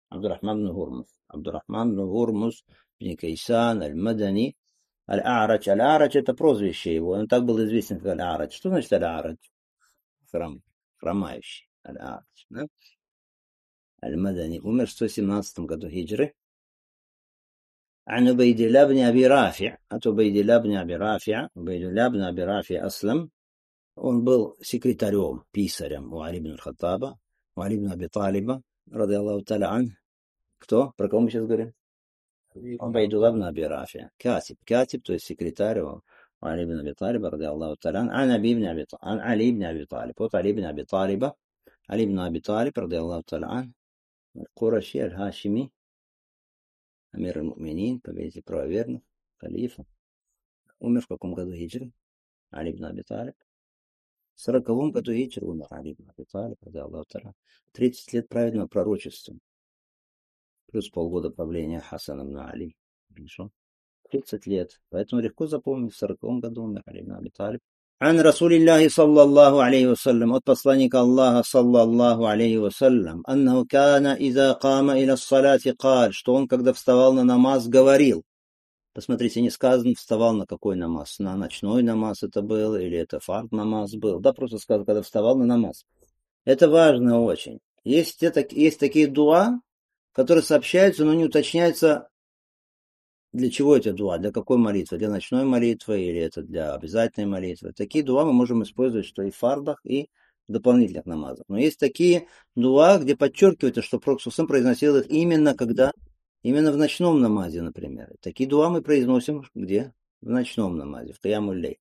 Абдурахман бн Гурмус. Абдурахман бн Гурмус бн Кайсан аль-Мадани. Аль-А'рач. Аль-А'рач — это прозвище его. Он так был известен, как Аль-А'рач. Что значит Аль-А'рач? Хромающий. Аль-А'рач. Да? Аль-Мадани. Умер в 117 году хиджры. عن عبيد الله بن أبي رافع. От عبيد الله بن أبي رافع. عبيد الله بن أبي رافع أسلم. Он был секретарем, писарем у Али ибн аль-Хаттаба, у Али ибн Аби Талиба, ради Аллаху та'аля ан. Кто? Про кого мы сейчас говорим? Убайдуллах ибн Аби Рафи. Катиб, то есть секретарь у Али ибн Аби Талиба, ради Аллаху та'аля ан. Ан Али ибн Аби Талиб. Вот Али ибн Аби Талиба. Али ибн Аби Талиб, ради Аллаху та'аля ан. Кураши аль-Хашими. Амир аль-Муминин, повелитель правоверных, халифа. Умер в каком году хиджры? Али ибн Аби Талиб. В 40-м году хиджры умер Али ибн Аби Талиб, ради Аллаху та'аля. 30 лет праведного пророчества. Плюс полгода правления Хасана ибн Али. Хорошо. 30 лет. Поэтому легко запомнить. В 40-м году умер Али ибн Аби Талиб. عن رسول الله صلى الله عليه وسلم от посланника Аллаха صلى الله عليه وسلم أنه كان إذا قام إلى الصلاة قال, что он, когда вставал на намаз, говорил. Посмотрите, не сказано, вставал на какой намаз. На ночной намаз это был, или это фард намаз был. Да, просто сказано, когда вставал на намаз. Это важно очень. Есть такие дуа, которые сообщаются, но не уточняется, для чего это дуа, для какой молитвы, для ночной молитвы или это для обязательной молитвы. Такие дуа мы можем использовать что и в фардах, и в дополнительных намазах. Но есть такие дуа, где подчеркивается, что Пророк произносил их именно когда, именно в ночном намазе, например. Такие дуа мы произносим где? В ночном намазе, в Киямуль-лейль.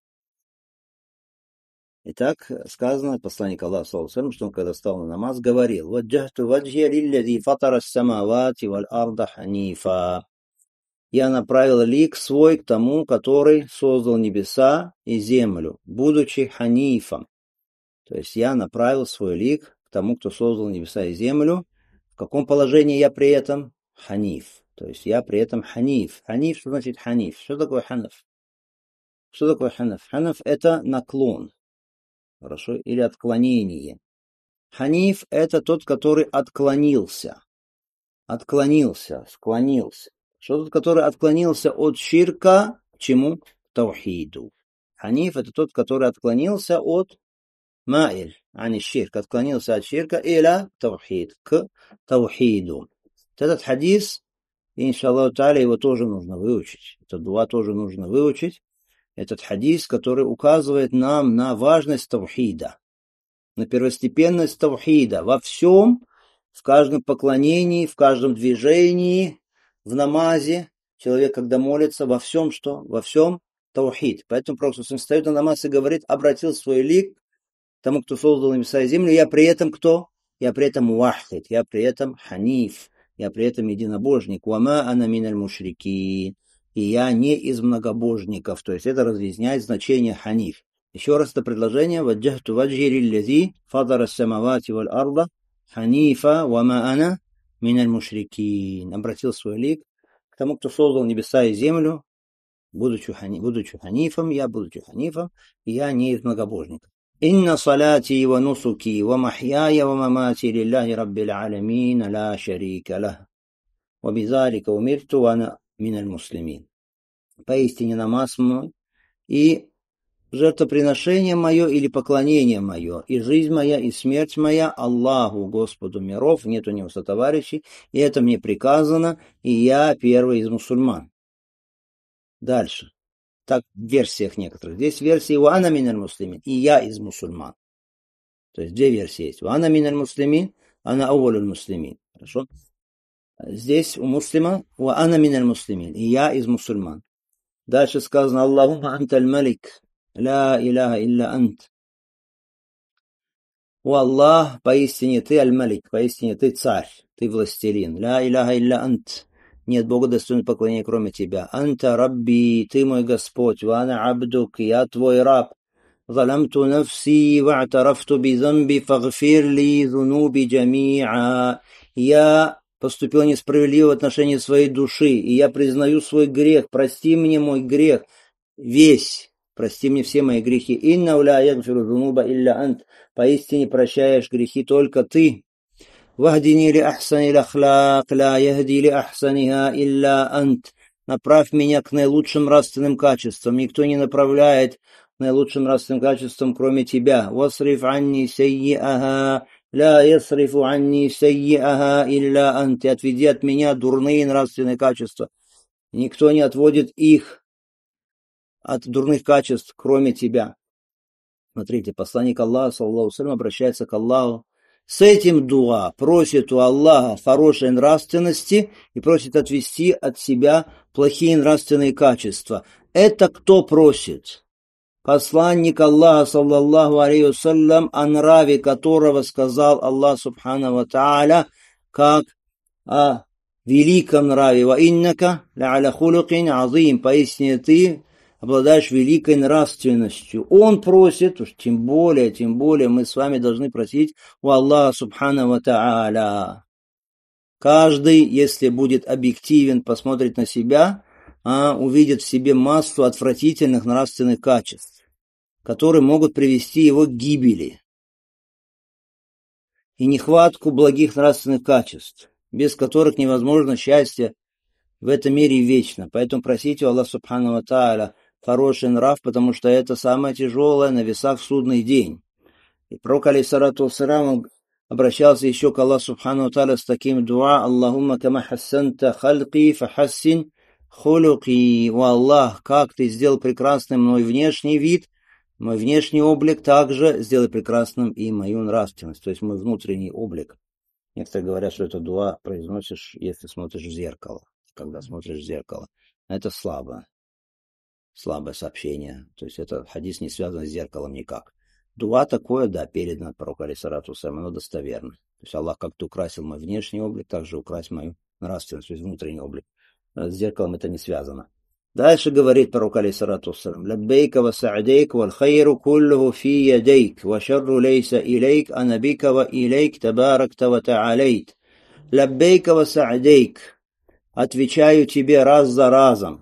Итак, сказано от посланника Аллаха, саллаллаху алейхи ва саллям, что он, когда встал на намаз, говорил: «Ваджахту ваджхия лилладзи фатара ас-самавати валь арда ханифа». Я направил лик свой к тому, который создал небеса и землю, будучи ханифом. То есть я направил свой лик к тому, кто создал небеса и землю. В каком положении я при этом? Ханиф. То есть я при этом ханиф. Ханиф, что значит ханиф? Что такое ханиф? Что такое ханиф? Ханиф — это наклон. Хорошо? Или отклонение. Ханиф — это тот, который отклонился. Склонился. Что тот, который отклонился от ширка к чему? К таухиду. Ханиф — это тот, который отклонился от маиль, а не ширк. Отклонился от ширка иля таухид, к таухиду. Этот хадис, иншаллаху та'аля, его тоже нужно выучить. Этот дуа тоже нужно выучить. Этот хадис, который указывает нам на важность таухида, на первостепенность таухида во всем, в каждом поклонении, в каждом движении, в намазе. Человек, когда молится, во всем что? Во всем таухид. Поэтому Пророк встает на намаз и говорит: обратил свой лик к тому, кто создал небеса и землю. Я при этом кто? Я при этом вахид, я при этом ханиф, я при этом единобожник. Вама ана миналь мушрикин. И я не из многобожников. То есть это разъясняет значение ханиф. Еще раз это предложение: ваджахту ваджхи лилладзи фатара ас-самавати валь арда ханифа вама ана миналь мушрикин. Обратил свой лик к тому, кто создал небеса и землю, будучи ханифом, и я не из многобожников. Инна салати ва нусуки ва махьяя ва мамати лилляхи раббил аламин ла шарика лах. Ва бизалика умирту ва ана миналь муслимин. Поистине намаз мой и жертвоприношение мое или поклонение мое, и жизнь моя, и смерть моя Аллаху, Господу миров, нет у него сотоварищей, и это мне приказано, и я первый из мусульман. Дальше. Так в версиях некоторых. Здесь версии «Вана миналь муслимин», и я из мусульман. То есть две версии есть. «Вана миналь муслимин», «Ана ауалюль муслимин». Хорошо? Здесь у муслима «Вана миналь муслимин», и я из мусульман. Дальше сказано «Аллахумма анталь малик». Ля иляха илля ант. О Аллах, поистине ты аль-Малик, поистине ты царь, ты властелин. Ля иляха илля ант. Нет Бога достойного поклонения, кроме тебя. Анта Рабби, ты мой Господь. Ва ана абдук, я твой раб. Заламту нафси ва атарафту би замби фагфир ли зунуби джами'a. Я поступил несправедливо в отношении своей души, и я признаю свой грех. Прости мне мой грех весь. Прости мне все мои грехи. Инна ля ягфиру зунуба илля ант. Поистине прощаешь грехи только ты. «Вахдини ли ахсани лахлак, ла яхди ли ахсаниха илля ант». Направь меня к наилучшим нравственным качествам. Никто не направляет к наилучшим нравственным качествам, кроме тебя. «Васриф анни сайи'аха, ла ясрифу анни сайи'аха илля ант». И отведи от меня дурные нравственные качества. Никто не отводит их от дурных качеств, кроме тебя. Смотрите, посланник Аллаха, саллаллаху алейхи ва саллям, обращается к Аллаху с этим дуа, просит у Аллаха хорошей нравственности и просит отвести от себя плохие нравственные качества. Это кто просит? Посланник Аллаха, саллаллаху алейхи ва саллям, о нраве которого сказал Аллах субхану ва тааля, как о великом нраве. «Ва иннака ля аля хулукин азим», поистине ты обладаешь великой нравственностью. Он просит, уж тем более мы с вами должны просить у Аллаха субхану ва тааля. Каждый, если будет объективен, посмотрит на себя, увидит в себе массу отвратительных нравственных качеств, которые могут привести его к гибели, и нехватку благих нравственных качеств, без которых невозможно счастье в этом мире вечно. Поэтому просите у Аллаха субхану ва тааля хороший нрав, потому что это самое тяжелое на весах в судный день. И пророк, алейхиссалату вассалям, обращался еще к Аллаху субхану ва тааля с таким дуа: «Аллахумма кама хассанта халки фахассин хулуки». О Аллах, как ты сделал прекрасным мой внешний вид, мой внешний облик, также сделай прекрасным и мою нравственность, то есть мой внутренний облик. Некоторые говорят, что это дуа произносишь, если смотришь в зеркало, когда смотришь в зеркало. Это слабое сообщение. То есть этот хадис не связан с зеркалом никак. Дуа такое, да, передано от пророка, алейхиссалату вассалям, оно достоверно. То есть Аллах как-то украсил мой внешний облик, также укрась мою нравственность, то есть внутренний облик. С зеркалом это не связано. Дальше говорит пророк, алейхиссалату вассалям: «Лаббейка ва са'дейк, валь хайру куллуху фи ядейк, ва шарру лейса илейк, ана бика ва илейк, табаракта ва та'алейт». Лаббейка ва са'дейк. Отвечаю тебе раз за разом,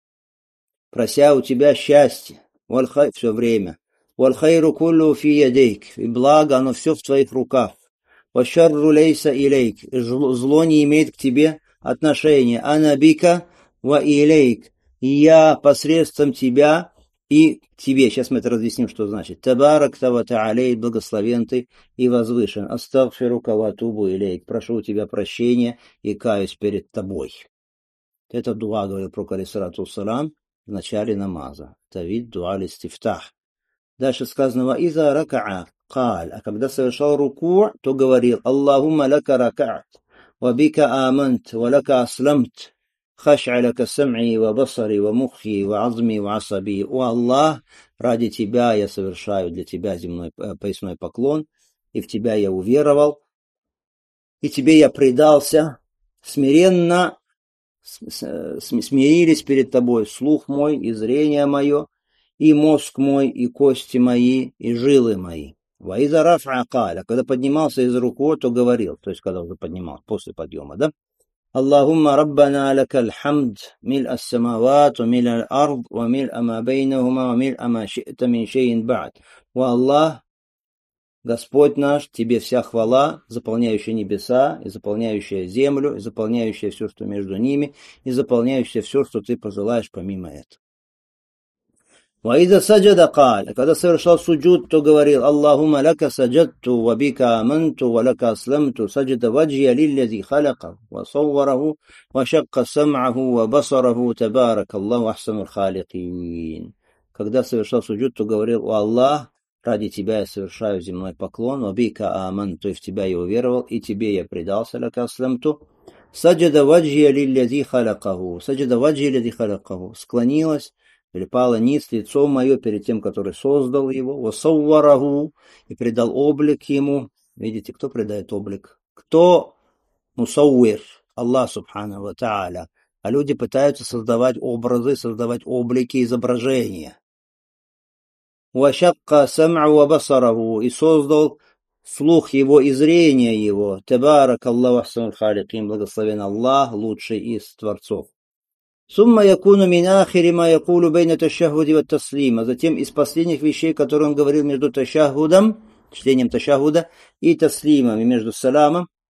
прося у тебя счастье, все время. «Валь-хайру куллу фи ядейк», и благо оно все в твоих руках. «Ва-шарру лейса илейк», и зло не имеет к тебе отношения. «Ана бика ва илейк», и я посредством тебя и к тебе. Сейчас мы это разъясним, что значит. «Табаракта ва та'алейт», благословен ты и возвышен. «Астагфирука ва атубу илейк», прошу у тебя прощения и каюсь перед тобой. Это дуа, говорил пророк, алейхиссалату вассалям, в начале намаза. Это вид дуа листифтах. Дальше сказано: «Иза рака'а каль», а когда совершал руку, то говорил: «Аллахумма лака рака'ат, ва бика амант, ва лака асламт, хаш'а лака сам'и, ва басари, ва мухи, ва азми, ва асаби». О Аллах, ради тебя я совершаю для тебя земной поясной поклон, и в тебя я уверовал, и тебе я предался, смиренно смирились перед тобой слух мой и зрение мое, и мозг мой, и кости мои, и жилы мои. «Ваиза раф'a каль», когда поднимался из руку, то говорил, то есть когда уже поднимался, после подъема, да? «Аллахумма раббана лакаль хамд, миль ас-самават, ва миль аль-ард, ва миль ама бейнахума, ва миль ама ши'та мин шейин ба'д». О Аллах, Господь наш, тебе вся хвала, заполняющая небеса, и заполняющая землю, и заполняющая все, что между ними, и заполняющая все, что ты пожелаешь помимо этого. «Ваида саджада каль», когда совершал суджуд, то говорил: «Аллахумма лака саджадту, ва бика аманту, ва лака асламту, саджада ваджия лиллязи халака, ва саввараху, ва шакка сам'аху, ва басараху, табарак Аллаху ахсанул халикин». Когда совершал суджуд, то говорил: «О Аллах, ради тебя я совершаю земной поклон, ва бика аманту, и в тебя я уверовал, и тебе я предался, лака асламту». Саджада ваджия лиллязи халакаху, саджада ваджия лиллязи халакаху, склонилась, припало низ лицо мое перед тем, который создал его, васаввараху, и придал облик ему». Видите, кто придает облик? Кто мусаввир? Аллах субхану ва тааля. А люди пытаются создавать образы, создавать облики, изображения. «Вашакка сам'у ва басараху», и создал слух его и зрение его. «Табарак Аллаху ахсанул халикин», благословен Аллах, лучший из творцов. «Сумма якуну мин ахири ма якулу бейна ташахуди ва таслима», затем из последних вещей, которые он говорил между ташахудом, чтением ташахуда, и таслимом, и между саламом,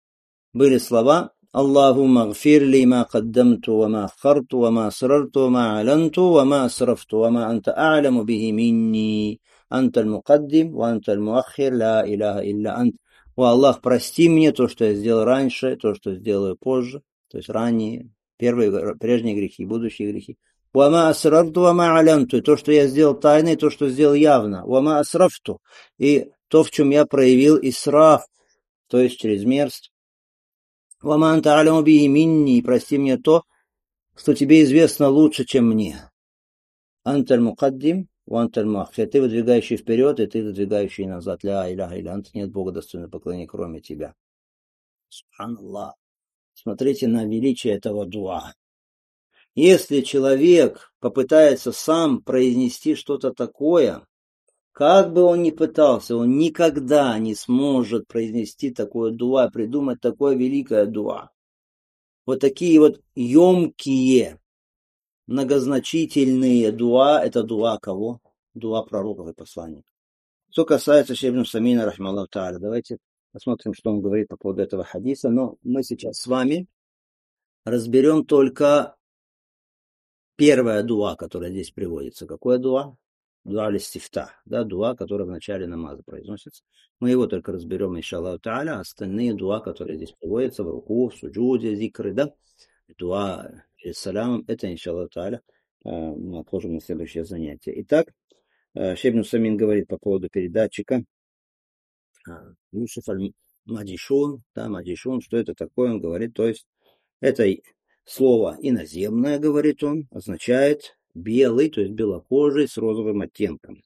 были слова «Аллахумма гфир ли ма каддамту ва ма аххарту ва ма асрарту ва ма аланту ва ма асрафту ва ма анта а'ламу бихи минни. Анта аль-мукаддим ва анта аль-муаххир ла иляха илля ант». О Аллах, прости мне то, что я сделал раньше, то, что сделаю позже, то есть ранее, прежние грехи, будущие грехи. «Ва ма асрарту ва ма аланту», и то, что я сделал тайно, и то, что сделал явно. «Ва ма асрафту», и то, в чем я проявил исраф, то есть чрезмерство. «Вама анта аляму бихи минни», прости мне то, что тебе известно лучше, чем мне. «Анта аль-мукаддим, ва анта аль-муаххир», ты выдвигающий вперед, и ты выдвигающий назад. «Ля иляха илля анта», нет Бога достойного поклонения, кроме тебя. Субханаллах. Смотрите на величие этого дуа. Если человек попытается сам произнести что-то такое, как бы он ни пытался, он никогда не сможет произнести такое дуа, придумать такое великое дуа. Вот такие вот емкие, многозначительные дуа, это дуа кого? Дуа пророков и посланников. Что касается Шейх ибн Усаймина, рахималлаху тааля, давайте посмотрим, что он говорит по поводу этого хадиса. Но мы сейчас с вами разберем только первое дуа, которое здесь приводится. Какое дуа? Дуа аль-истифтах, да, дуа, которое в начале намаза произносится. Мы его только разберем, иншаллаху тааля. Остальные дуа, которые здесь приводятся в руку, в суджуде, зикры, да, дуа перед салямом, это, иншаллаху тааля, мы отложим на следующее занятие. Итак, Шейх ибн Усаймин говорит по поводу передатчика Юсуф аль-Маджишун, да, Маджишун, что это такое, он говорит, то есть это слово иноземное, говорит он, означает белый, то есть белокожий с розовым оттенком.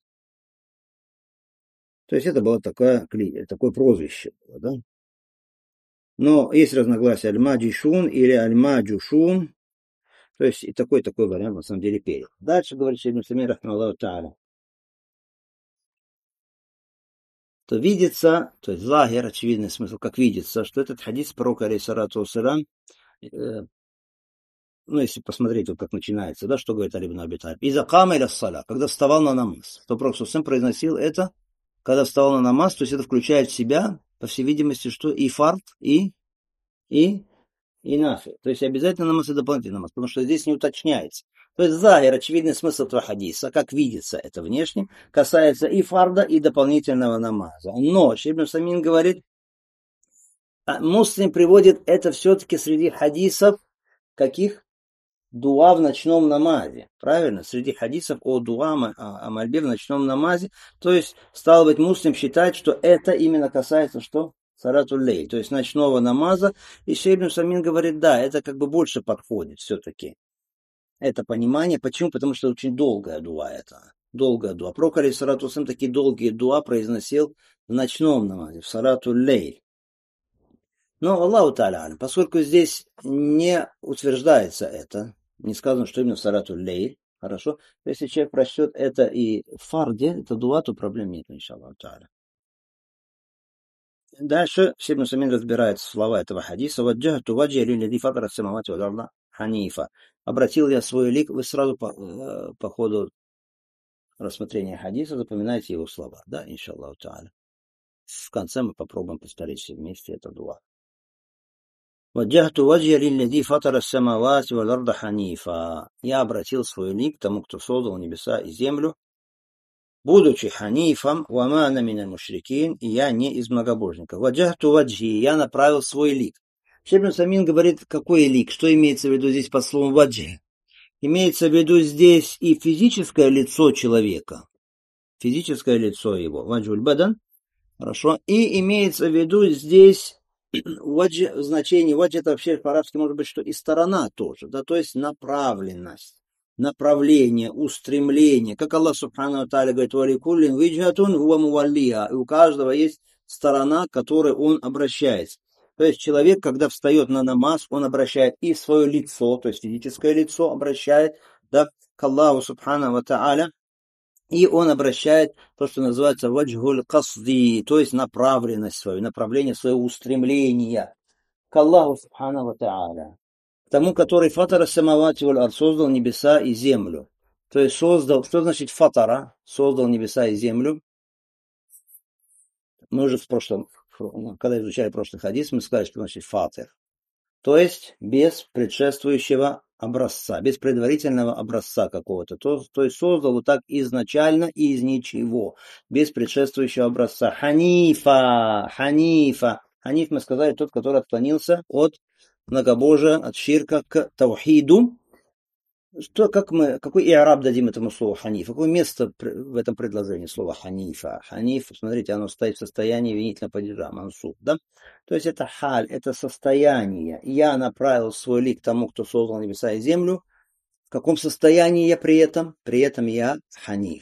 То есть это было такое прозвище, да. Но есть разногласия аль-Маджишун или аль-Маджушун, то есть и такой вариант на самом деле перед. Дальше говорит Шейх ибн Усаймин, рахимахуллаху тааля, то видится, то есть лагер, очевидный смысл, как видится, что этот хадис пророка, алейхиссалату вассалям, ну, если посмотреть, вот как начинается, да, что говорит Али ибн Аби Талиб. «Иза кама иля ссаля», когда вставал на намаз. То пророк сам произносил это, когда вставал на намаз, то есть это включает в себя, по всей видимости, что и фард, и нафи. То есть обязательно намаз и дополнительный намаз, потому что здесь не уточняется. То есть захир, очевидный смысл этого хадиса, как видится это внешне, касается и фарда, и дополнительного намаза. Но Шейх ибн Усаймин говорит, Муслим приводит это все-таки среди хадисов, каких? Дуа в ночном намазе. Правильно? Среди хадисов о дуа, о мольбе в ночном намазе. То есть, стало быть, муслим считает, что это именно касается что? Салатуль лейль, то есть ночного намаза. И Шейх ибн Усаймин говорит, да, это как бы больше подходит все-таки. Это понимание. Почему? Потому что очень долгая дуа это. Долгая дуа. Пророк, алейхиссалату вассалям, такие долгие дуа произносил в ночном намазе, в салатуль лейль. Но Аллаху та'аля, поскольку здесь не утверждается это, не сказано, что именно в салатуль лейль, хорошо, то если человек прочтет это и в фарде, это дуа, то проблем нет, иншаллаху та'аля. Дальше Шейх ибн Усаймин разбирает слова этого хадиса. «Ваджахту ваджи лиллади фатара ас-самавати валь арда ханифа». Обратил я свой лик, вы сразу по ходу рассмотрения хадиса запоминаете его слова, да, иншаллаху та'аля. В конце мы попробуем повторить все вместе это дуа. «Ваджахту ваджи лиллади фатара ас-самавати валь арда ханифа». Я обратил свой лик к тому, кто создал небеса и землю, будучи ханифом, вама ана миналь мушрикин, и я не из многобожников. Ваджахту ваджи, я направил свой лик. Шейх ибн Усаймин говорит, какой лик, что имеется в виду здесь под словом ваджи? Имеется в виду здесь и физическое лицо человека, физическое лицо его, ваджуль бадан, хорошо, и имеется в виду здесь ваджи, значение ваджи, это вообще по-арабски может быть, что и сторона тоже, да, то есть направленность. Направление, устремление. Как Аллах Субхану ва Тааля говорит, «Валикуллин виджатун хуа муваллиха». И у каждого есть сторона, к которой он обращается. То есть человек, когда встает на намаз, он обращает и свое лицо, то есть физическое лицо обращает, да, к Аллаху Субхану ва Тааля, и он обращает то, что называется ваджгуль касди, то есть направленность свою, направление своего устремления к Аллаху Субхану ва Тааля. Тому, который фатара самавати валь ард, создал небеса и землю. То есть создал, что значит фатара? Создал небеса и землю. Мы уже в когда изучали прошлый хадис, мы сказали, что значит фатир. То есть без предшествующего образца, без предварительного образца какого-то. То есть создал вот так изначально из ничего, без предшествующего образца. Ханифа. Ханиф, мы сказали, тот, который отклонился от многобожия, от ширка к таухиду. Какой иараб дадим этому слову ханиф? Какое место в этом предложении слова ханифа? Ханиф, смотрите, оно стоит в состоянии винительного падежа, мансуб, да? То есть это халь, это состояние. Я направил свой лик тому, кто создал небеса и землю. В каком состоянии я при этом? При этом я ханиф.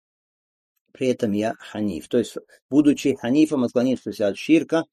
При этом я ханиф. То есть, будучи ханифом, отклонившимся от ширка,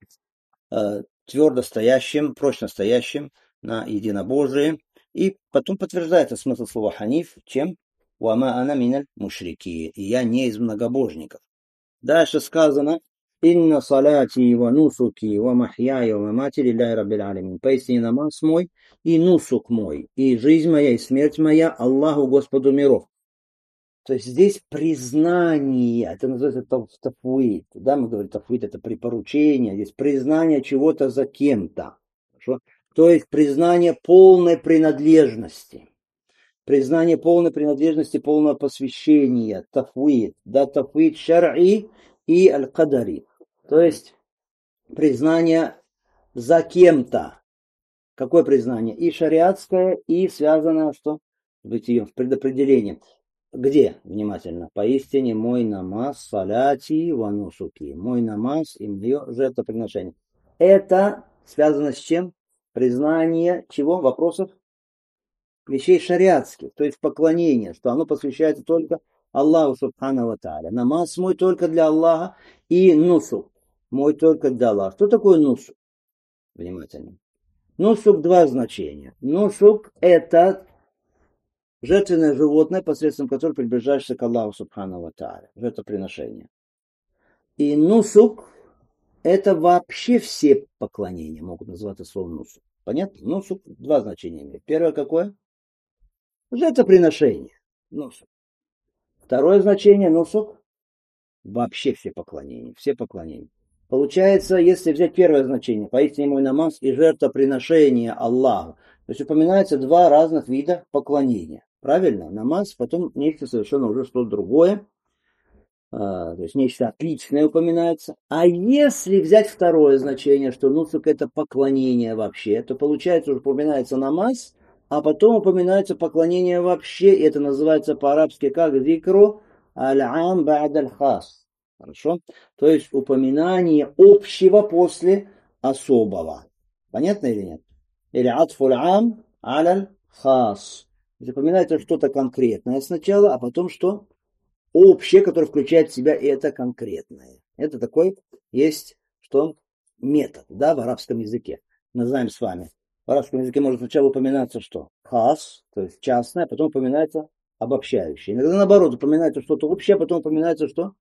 твердо стоящим, прочно стоящим на единобожии. И потом подтверждается смысл слова ханиф, чем «Вама ана миналь мушрики», и я не из многобожников. Дальше сказано «Инна салати ва нусуки ва махьяя ва мамати лилляхи раббил алямин». Поистине намаз мой и нусук мой, и жизнь моя, и смерть моя Аллаху Господу миров. То есть здесь признание, это называется тафуид, да, мы говорим, тафуид это припоручение, здесь признание чего-то за кем-то. Хорошо? То есть признание полной принадлежности. Признание полной принадлежности, полного посвящения, тафуид, да, тафуид шар'и и аль-кадари. То есть признание за кем-то. Какое признание? И шариатское, и связанное что? С бытием, с предопределением. Где? Внимательно. Поистине мой намаз, саляти, ванусуки. Мой намаз и мое жертвоприношение. Это связано с чем? Признание чего? Вопросов? Вещей шариатских, то есть поклонение, что оно посвящается только Аллаху Субхану ва Тааля. Намаз мой только для Аллаха и нусук мой только для Аллаха. Что такое нусук? Внимательно. Нусук два значения. Нусук это жертвенное животное, посредством которого приближаешься к Аллаху Субхану ва Тааля. Жертвоприношение. И нусук это вообще все поклонения могут называться словом нусук. Понятно? Нусук два значения имеет. Первое какое? Жертвоприношение. Нусук. Второе значение нусук вообще все поклонения. Все поклонения. Получается, если взять первое значение, поистине мой намаз и жертвоприношение Аллаху, то есть упоминается два разных вида поклонения. Правильно? Намаз, потом нечто совершенно уже что-то другое. То есть нечто отличное упоминается. А если взять второе значение, что нусук это поклонение вообще, то получается уже упоминается намаз, а потом упоминается поклонение вообще, и это называется по-арабски как зикру аль-ам ба'д аль-хас. Хорошо? То есть упоминание общего после особого. Понятно или нет? Или атфуль ам аль-хас. Упоминается что-то конкретное сначала, а потом что? Общее, которое включает в себя это конкретное. Это такой есть, что метод, да, в арабском языке. Мы знаем с вами. В арабском языке может сначала упоминаться что? Хас, то есть частное, потом упоминается обобщающее. Иногда наоборот, упоминается что-то общее, потом упоминается что?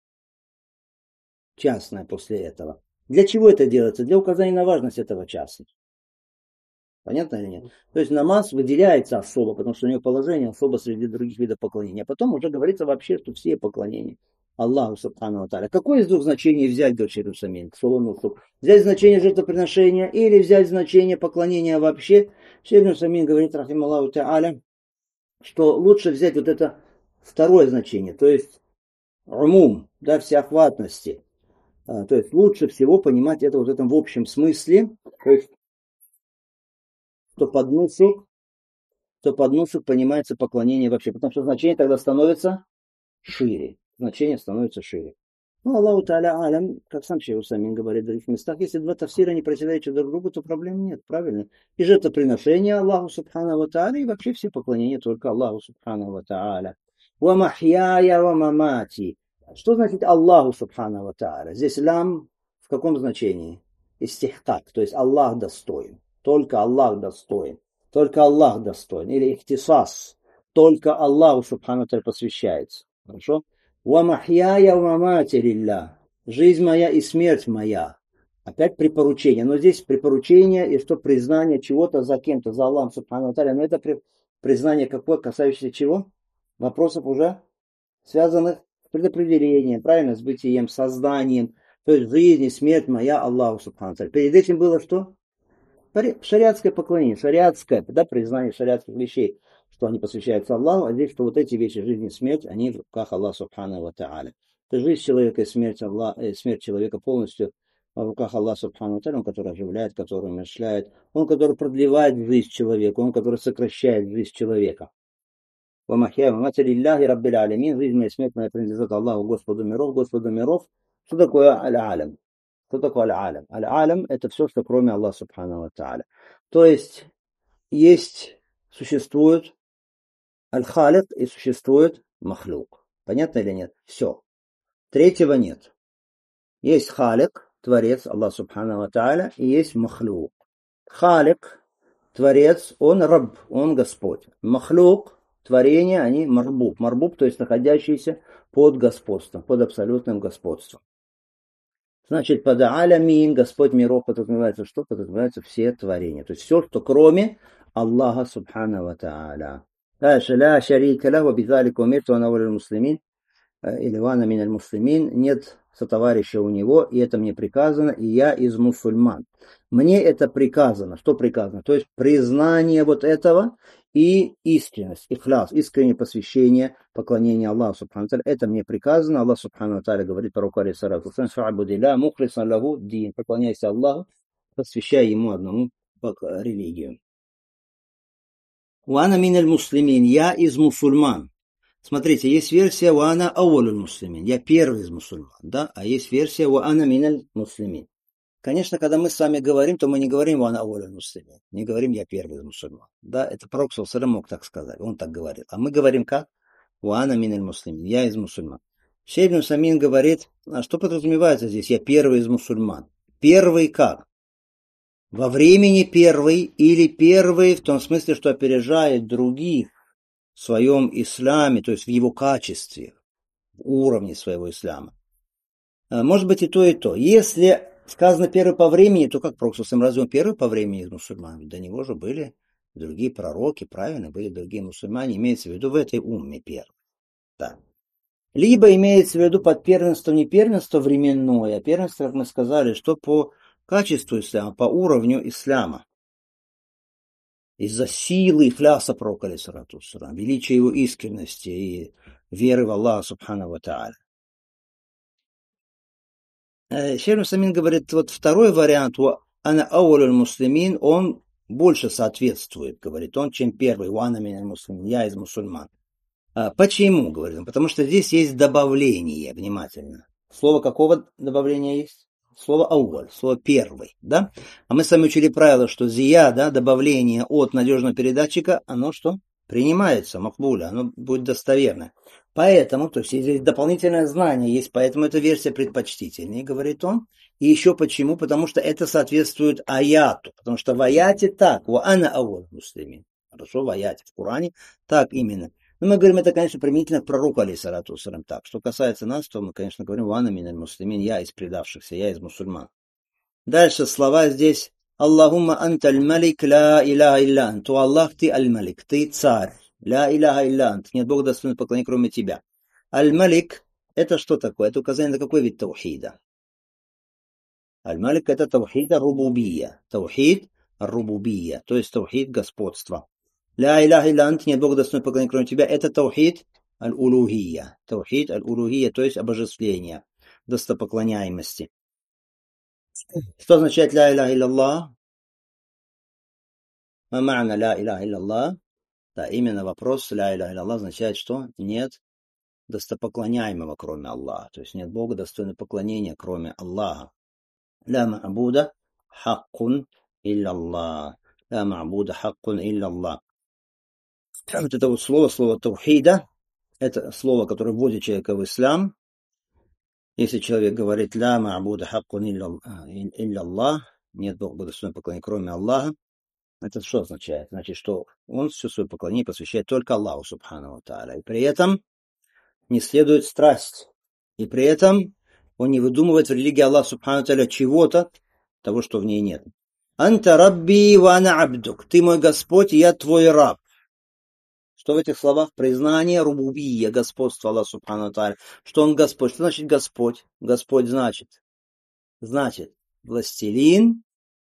Частное после этого. Для чего это делается? Для указания на важность этого частного. Понятно или нет? То есть намаз выделяется особо, потому что у него положение особо среди других видов поклонения. А потом уже говорится вообще, что все поклонения Аллаху Субхану ва Тааля. Какое из двух значений взять, говорит Шейх Усамин? Взять значение жертвоприношения или взять значение поклонения вообще? Шейх Усамин говорит, рахималлаху Тааля, что лучше взять вот это второе значение, то есть умум, да, всеохватности. То есть лучше всего понимать это вот в этом в общем смысле, то есть что под нусук понимается поклонение вообще, потому что значение тогда становится шире. Значение становится шире. Ну, Аллаху Тааля алям, как сам Шейх Усамин говорит в других местах, если два тафсира не противоречат друг другу, то проблем нет, правильно? И жертвоприношение Аллаху Субхану ва Тааля, и вообще все поклонения только Аллаху Субхану ва Тааля. Ва махьяя ва мамати. Что значит Аллаху Субхану ва Тааля? Здесь лям в каком значении? Истихкак, то есть Аллах достоин. Только Аллах достоин. Только Аллах достоин. Или ихтисас. Только Аллаху Субхану Тааля посвящается. Хорошо? Ва махьяя ва мамати лилля. Жизнь моя и смерть моя. Опять припоручение. Но здесь припоручение и что признание чего-то за кем-то, за Аллахом Субхану Тааля. Но это признание какое, касающееся чего? Вопросов уже связанных с предопределением, правильно, с бытием, созданием. То То есть жизнь и смерть моя Аллаху Субхану Тааля. Перед этим было что? Шариатское поклонение, шариатское, да, признание шариатских вещей, что они посвящаются Аллаху, а здесь, что вот эти вещи, жизнь и смерть, они в руках Аллаха Субхану ва Тааля. То есть жизнь человека и смерть человека полностью в руках Аллаха Субхану ва Тааля, он, который оживляет, который умерщвляет, он, который продлевает жизнь человека, он, который сокращает жизнь человека. Вамахья вамати лилляхи раббиль алямин, жизнь моя и смерть моя принадлежит Аллаху, Господу миров, Господу миров. Что такое аль-алям? Что такое аль-алям? Аль-алям — это все, что кроме Аллаха Субхану ва Тааля. То есть существует аль-халик и существует махлюк. Понятно или нет? Все. Третьего нет. Есть халик, творец, Аллах Субхану ва Тааля, и есть махлюк. Халик, творец, он раб, он Господь. Махлюк, творение, они марбуб. Марбуб, то есть находящиеся под господством, под абсолютным господством. Значит, под алямин, Господь миров, подразумевается что? Подразумевается все творения. То есть все, что кроме Аллаха Субхану ва Тааля. Дальше, ля шарика ля, ва бидалика умирту ана валил муслимин, или вана миналь муслимин, нет сотоварища у него, и это мне приказано, и я из мусульман. Мне это приказано. Что приказано? То есть признание вот этого и искренность, ихляс, искреннее посвящение, поклонение Аллаху Субхану Тааля. Это мне приказано. Аллах Субхану Тааля говорит пророку алейхиссалату вассалям: мухлисан лаху дин, поклоняйся Аллаху, посвящай ему одному религию. Уана миналь муслимин, я из мусульман. Смотрите, есть версия «Уана ауалюль муслимин», я первый из мусульман, да, а есть версия «Уана миналь муслимин». Конечно, когда мы с вами говорим, то мы не говорим «Уана ауалюль муслимин», не говорим «я первый из мусульман», да, это пророк саллаллаху алейхи ва саллям мог так сказать, он так говорил, а мы говорим как? «Уана миналь муслимин», я из мусульман. Шейх ибн Усаймин говорит, а что подразумевается здесь «я первый из мусульман»? Первый как? Во времени первый или первый в том смысле, что опережает других в своем исламе, то есть в его качестве, в уровне своего ислама. Может быть и то, и то. Если сказано первый по времени, то как пророк саллаллаху алейхи ва саллям, разве он первый по времени из мусульман? До него же были другие пророки, правильно, были другие мусульмане, имеется в виду в этой умме первый. Да. Либо имеется в виду под первенством не первенство временное, а первенство, как мы сказали, что по качеству ислама, по уровню ислама. Из-за силы ихляса пророка, алейхиссалату вассалям, величия его искренности и веры в Аллаха Субхану ва Тааля. Шейх ибн Усаймин говорит, вот второй вариант, ана ауалюль муслимин, он больше соответствует, говорит он, чем первый, вана миналь муслимин, я из мусульман. Почему, говорит он? Потому что здесь есть добавление, внимательно. Слово какого добавления есть? Слово ауаль, слово первый, да? А мы с вами учили правило, что зия, да, добавление от надежного передатчика, оно что? Принимается, макбуля, оно будет достоверно. Поэтому, то есть здесь дополнительное знание есть, поэтому эта версия предпочтительнее, говорит он. И еще почему? Потому что это соответствует аяту. Потому что в аяте так, ва ана ауаль муслимин. Хорошо, в аяте, в Коране так именно. Но мы говорим это, конечно, применительно к пророку, алейхиссалату вассалям. Так, что касается нас, то мы, конечно, говорим «Ва ана миналь муслимин», я из предавшихся, я из мусульман. Дальше слова здесь «Аллахумма анта аль-малик, ла иляха илля ант». То Аллах, ты аль-малик, ты царь. Ла иляха илля ант. Нет Бога достойного поклонения, кроме тебя. Аль-малик — это что такое? Это указание на какой вид таухида? Аль-малик — это таухид ар-рубубия. Таухид ар-рубубия, то есть таухид господства. Ля иляха илля ант, нет Бога достойного поклонения, кроме тебя. Это таухид аль-улухия. Таухид аль-улухия, то есть обожествление, достопоклоняемости. Что означает ля иляха илляллах? Ма ма'на ля иляха илляллах? Да, именно вопрос ля иляха илляллах означает, что нет достопоклоняемого, кроме Аллаха. То есть нет Бога достойного поклонения, кроме Аллаха. Ля ма'буда хаккун илляллах. Ля ма'буда хаккун илляллах. Вот это вот слово таухида, это слово, которое вводит человека в ислам. Если человек говорит «Ля ма'буда хаккун илляллах», нет Бога достойного поклонения, кроме Аллаха, это что означает? Значит, что он все свое поклонение посвящает только Аллаху Субхану ва Тааля. И при этом не следует страсть. И при этом он не выдумывает в религии Аллаха Субхану ва Тааля чего-то, того, что в ней нет. «Анта рабби ва ана абдук». Ты мой Господь, и я твой раб. Что в этих словах? Признание рубубия, господства Аллаха Субхану ва Тааля. Что он Господь. Что значит Господь? Господь значит Значит, властелин,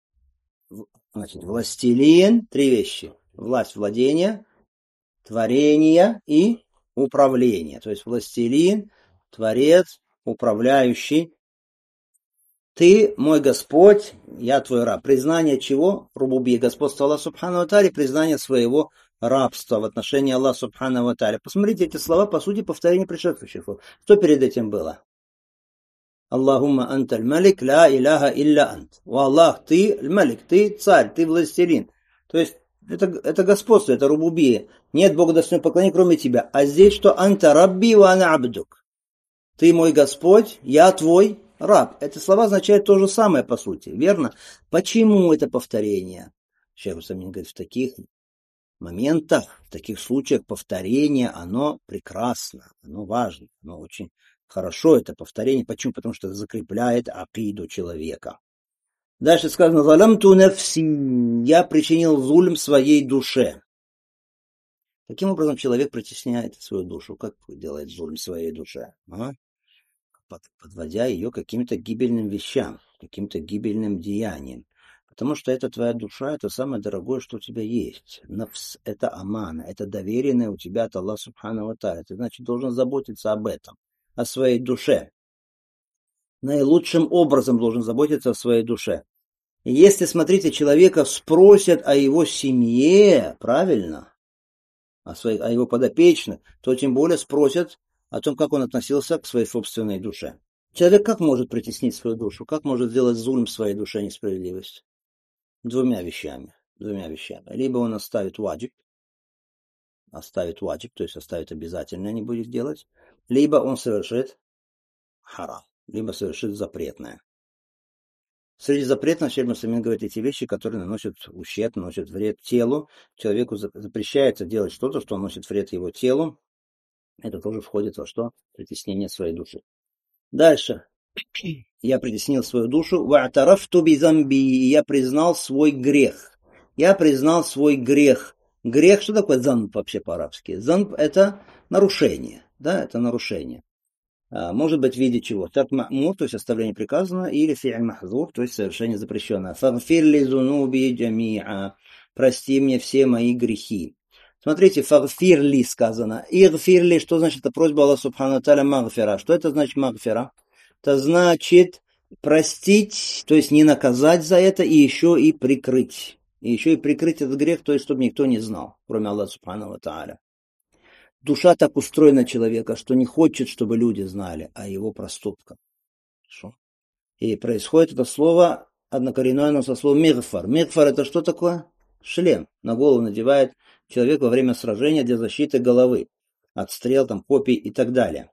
властелин, три вещи. Власть, владение, творение и управление. То есть властелин, творец, управляющий. Ты мой Господь, я твой раб. Признание чего? Рубуби, господство Аллаха Субхану ва Тааля, признание своего рабства в отношении Аллаха Субхану ва Тааля. Посмотрите, эти слова, по сути, повторение предшествующих. Что перед этим было? Аллахумма анталь малик, ля иляха илля ант. О Аллах, ты малик, ты царь, ты властелин. То есть, это господство, это рубубия. Нет Бога достойного поклонения, кроме тебя. А здесь что? Анта рабби ва ана абдук. Ты мой Господь, я твой раб. Эти слова означают то же самое, по сути, верно? Почему это повторение? Шейх Усамин говорит, в таких моментах, в таких случаях повторение, оно прекрасно, оно важно, оно очень хорошо, это повторение. Почему? Потому что это закрепляет акиду человека. Дальше сказано, «Залямту нафси», я причинил зульм своей душе. Каким образом человек притесняет свою душу? Как делает зульм своей душе? Подводя ее к каким-то гибельным вещам, каким-то гибельным деяниям. Потому что это твоя душа, это самое дорогое, что у тебя есть. Нафс – это амана, это доверенное у тебя от Аллаха Субхану ва Тааля. Ты, значит, должен заботиться об этом, о своей душе. Наилучшим образом должен заботиться о своей душе. И если, смотрите, человека спросят о его семье, правильно, о его подопечных, то тем более спросят о том, как он относился к своей собственной душе. Человек как может притеснить свою душу? Как может сделать зульм своей душе, несправедливость? Двумя вещами. Либо он оставит ваджиб, то есть оставит обязательное, не будет делать, либо он совершит харам, либо совершит запретное. Среди запретных, Шейх Мусамин говорит, эти вещи, которые наносят ущерб, наносят вред телу. Человеку запрещается делать что-то, что наносит вред его телу. Это тоже входит во что? Притеснение своей души. Дальше. Я притеснил свою душу. Ва'тарафту бизамби. Я признал свой грех. Грех, что такое занб вообще по-арабски? Занб – это нарушение. Да, это нарушение. Может быть в виде чего? Тарк ма'мур, то есть оставление приказано, или фи'аль махзур, то есть совершение запрещенное. Фагфир ли зунуби джами'a. Прости мне все мои грехи. Смотрите, фагфир ли сказано. Игфир ли, что значит? Это просьба Аллаха Субхану Тааля магфира. Что это значит магфира? Это значит простить, то есть не наказать за это, и еще и прикрыть. И еще и прикрыть этот грех, то есть чтобы никто не знал, кроме Аллаха Субхану Тааля. Душа так устроена человека, что не хочет, чтобы люди знали о его проступках. Хорошо. И происходит это слово однокоренное, но со словом мигфар. Мигфар это что такое? Шлем. На голову надевает человек во время сражения для защиты головы. От стрел, там, копий и так далее.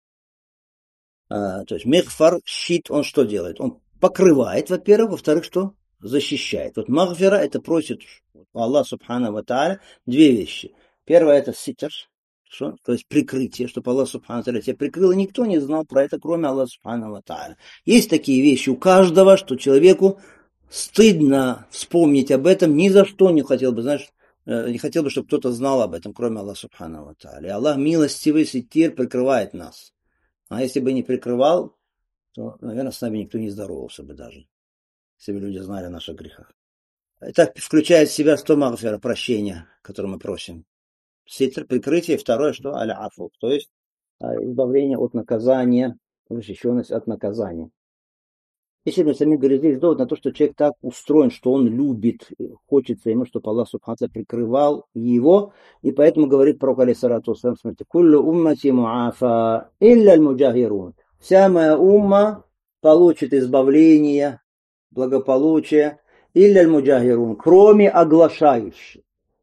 То есть мигфар, щит, он что делает? Он покрывает, во-первых, во-вторых, что? Защищает. Вот магфира это просит Аллах Субхану ва Тааля две вещи. Первое это ситр, то есть прикрытие, чтобы Аллах Субхану ва Тааля тебя прикрыл, и никто не знал про это, кроме Аллаха Субхану ва Тааля. Есть такие вещи у каждого, что человеку стыдно вспомнить об этом, ни за что не хотел бы, знаешь, не хотел бы, чтобы кто-то знал об этом, кроме Аллаха Субхану ва Тааля. И Аллах милостивый, ситир, прикрывает нас. А если бы не прикрывал, то, наверное, с нами никто не здоровался бы даже, если бы люди знали о наших грехах. Это включает в себя 100 магфира, прощения, которое мы просим. Ситр, прикрытие, второе, что? Аля-афу, то есть избавление от наказания, защищенность от наказания. Если мы сами говорим, здесь довод на то, что человек так устроен, что он любит, хочется ему, чтобы Аллах Субхану прикрывал его, и поэтому говорит пророк алейхиссалату вассалям, смотрите, «Куллю уммати муафа, илля аль-муджахирун». Вся моя умма получит избавление, благополучие, илля аль-муджахирун, кроме оглашающих.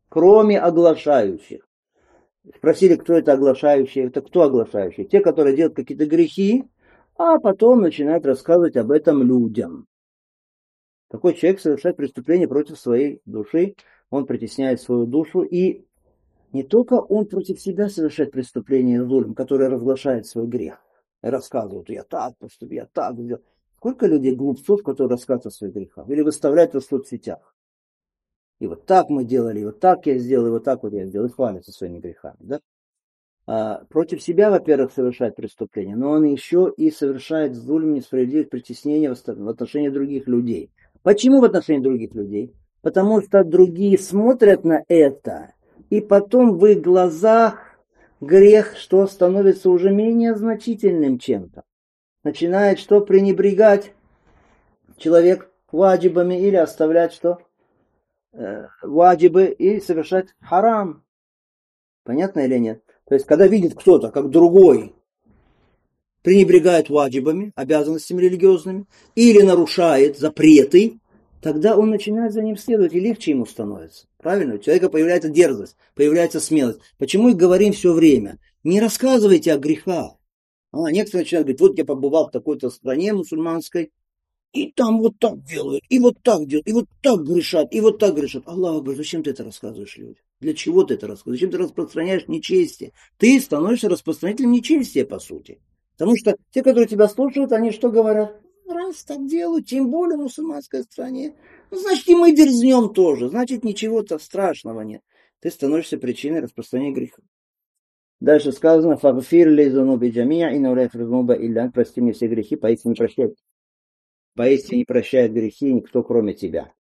Спросили, кто это оглашающие. Это кто оглашающие? Те, которые делают какие-то грехи, а потом начинают рассказывать об этом людям. Такой человек совершает преступление против своей души, он притесняет свою душу, и не только он против себя совершает преступление зулем, который разглашает свой грех, и рассказывает, я так поступил, я так сделал. Сколько людей глупцов, которые рассказывают о своих грехах, или выставляют в соцсетях. И вот так мы делали, и вот так я сделал, и вот так вот я сделал, и хвалятся своими грехами, да? Против себя, во-первых, совершает преступление, но он еще и совершает зульм, несправедливость, притеснение в отношении других людей. Почему в отношении других людей? Потому что другие смотрят на это, и потом в их глазах грех, что становится уже менее значительным чем-то. Начинает что? Пренебрегать человек ваджибами или оставлять что? Ваджибы и совершать харам. Понятно или нет? То есть, когда видит кто-то, как другой, пренебрегает ваджибами, обязанностями религиозными, или нарушает запреты, тогда он начинает за ним следовать, и легче ему становится. Правильно? У человека появляется дерзость, появляется смелость. Почему и говорим все время? Не рассказывайте о грехах. Некоторые начинают говорить, вот я побывал в такой-то стране мусульманской, и там вот так делают, и вот так делают, и вот так грешат, и вот так грешат. Аллах говорит, зачем ты это рассказываешь людям? Для чего ты это рассказываешь? Зачем ты распространяешь нечестие? Ты становишься распространителем нечестия, по сути. Потому что те, которые тебя слушают, они что говорят? Раз так делают, тем более в мусульманской стране, ну, значит, и мы дерзнем тоже. Значит, ничего-то страшного нет. Ты становишься причиной распространения греха. Дальше сказано, «Фагфир ли зунуби джамия, инна ла яфиру зунуба илля ант». Прости мне все грехи, поистине прощает. Поистине не прощает грехи никто, кроме тебя.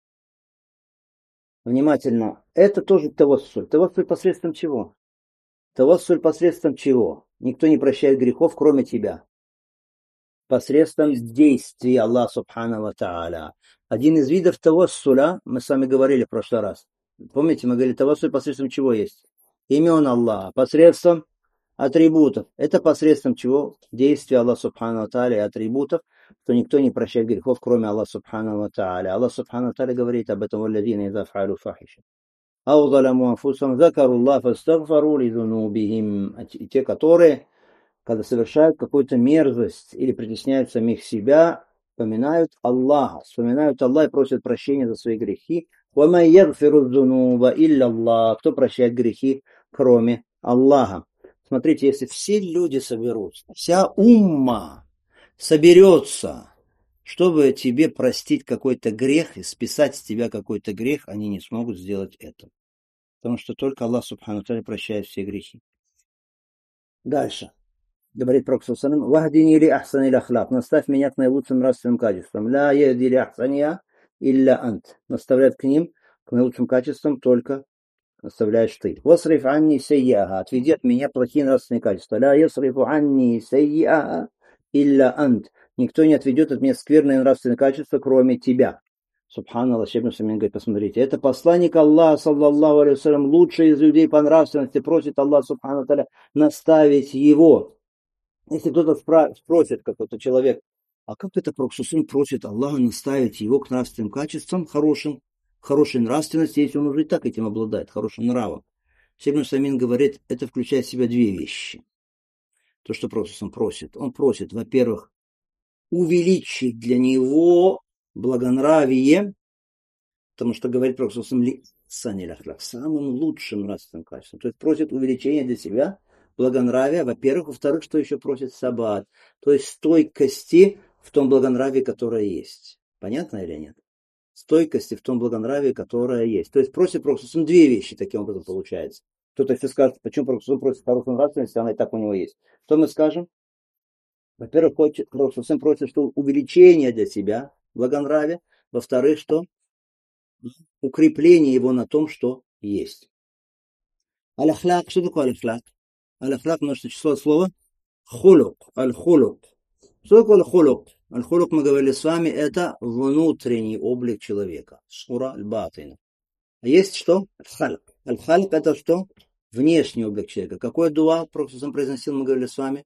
Внимательно. Это тоже тавассуль. Тавассуль посредством чего? Тавассуль посредством чего? Никто не прощает грехов, кроме тебя. Посредством действий Аллаха Субхану ва Тааля. Один из видов тавассуля, мы с вами говорили в прошлый раз. Помните, мы говорили, тавассуль посредством чего есть? Имен Аллаха. Посредством атрибутов. Это посредством чего? Действия Аллаха Субхану ва Тааля и атрибутов, что никто не прощает грехов, кроме Аллаха Субхану ва Тааля. Аллах Субхану ва Тааля говорит об этом: «Валладзина иза фа'алу фахиша ау заламу анфусахум закаруллаха фастагфару ли зунубихим». И те, которые, когда совершают какую-то мерзость или притесняют самих себя, вспоминают Аллаха и просят прощения за свои грехи. وَمَنْ يَغْفِرُ الذُّنُوبَ إِلَّا اللَّهُ. Кто прощает грехи, кроме Аллаха? Смотрите, если все люди соберутся, вся умма соберется, чтобы тебе простить какой-то грех и списать с тебя какой-то грех, они не смогут сделать это. Потому что только Аллах Субхану ва Тааля прощает все грехи. Дальше. Говорит Пророк ﷺ: «Вахдини ли ахсани ахлак». Наставь меня к наилучшим нравственным качествам. «Ля яхди ли ахсания илля ант». Наставляет к ним, к наилучшим качествам, только наставляешь ты. «Восриф анни сайяха». Отведи от меня плохие нравственные качества. «Ля ясрифу анни сайяха илля ант». Никто не отведет от меня скверные нравственные качества, кроме тебя. Субханаллах, Шейх Мусамин говорит, посмотрите, это посланник Аллаха, саллаллаху алейхи вассалям, лучший из людей по нравственности, просит Аллах, субхану та'аля, наставить его. Если кто-то спросит, какой-то человек, а как это Пророк просит Аллаха наставить его к нравственным качествам, хорошей нравственности, если он уже и так этим обладает, хорошим нравом? Шейх Мусамин говорит, это включает в себя две вещи. То, что Пророк просит. Он просит, во-первых, увеличить для него благонравие, потому что говорит Пророк самым лучшим нравственным качеством. То есть просит увеличения для себя благонравия, во-первых. Во-вторых, что еще просит сабат, то есть стойкости в том благонравии, которое есть. Понятно или нет? Стойкости в том благонравии, которое есть. То есть просит Пророк две вещи таким образом получается. Кто-то еще скажет, почему Пророк просит хорошую нравственность, она и так у него есть. Что мы скажем? Во-первых, Пророк просит, что увеличение для себя благонравия. Во-вторых, что укрепление его на том, что есть. Аль-ахляк. Что такое аль-ахляк? Аль-ахляк множество число слова хулук. Аль-хулук. Что такое аль-хулук? Аль-хулук, мы говорили с вами, это внутренний облик человека. Сура аль-батина. А есть что? Аль-хальк. Аль-хальк это что? Внешний облик человека. Какой дуа Пророк произносил, мы говорили с вами?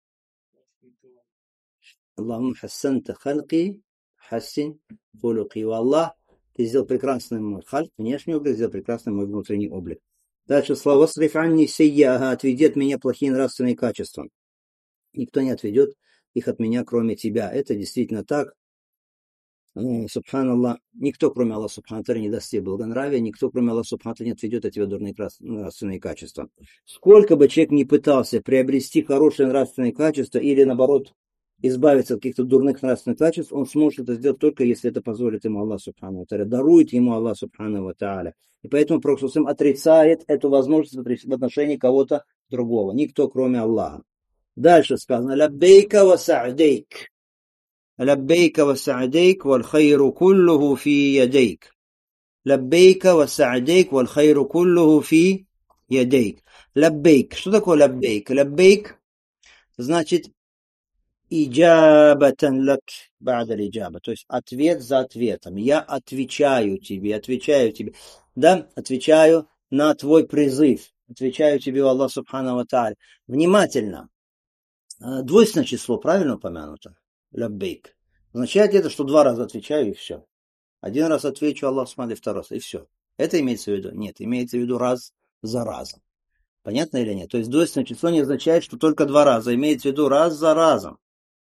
Аллахумма хассанта халки, хассин хулуки. Аллах, ты сделал прекрасный мой хальк, внешний облик, сделал прекрасный мой внутренний облик. Дальше слово «Восриф анни сайяха», отведи от меня плохие нравственные качества. Никто не отведет их от меня, кроме тебя. Это действительно так. Субханаллах, никто, кроме Аллаха Субхану не даст тебе благонравия, никто, кроме Аллаха Субхану не отведет от тебя дурные нравственные качества. Сколько бы человек ни пытался приобрести хорошие нравственные качества или, наоборот, избавиться от каких-то дурных нравственных качеств, он сможет это сделать только если это позволит ему Аллах Субхану ва Тааля, дарует ему Аллах Субхану ва Тааля. И поэтому Пророк отрицает эту возможность в отношении кого-то другого, никто кроме Аллаха. Дальше сказано, лаббейка ва са'дейк. Лаббейка ва са'дейк, валь хайру куллуху фи ядейк. Лаббейка ва са'дейк, валь хайру куллуху фи ядейк. Лаббейк. Что такое лаббейк? Лаббейк значит иджабатан лак ба'да лиджаба. То есть ответ за ответом. Я отвечаю тебе. Да, отвечаю на твой призыв. Отвечаю тебе, Аллах Субхану ва Тааля. Внимательно. Двойственное число правильно упомянуто? Лаббейк. Означает это, что 2 раза отвечаю и все. 1 раз отвечу, Аллах Субхану, 2 раз, и все. Это имеется в виду? Нет, имеется в виду раз за разом. Понятно или нет? То есть двойственное число не означает, что только 2 раза. Имеется в виду раз за разом.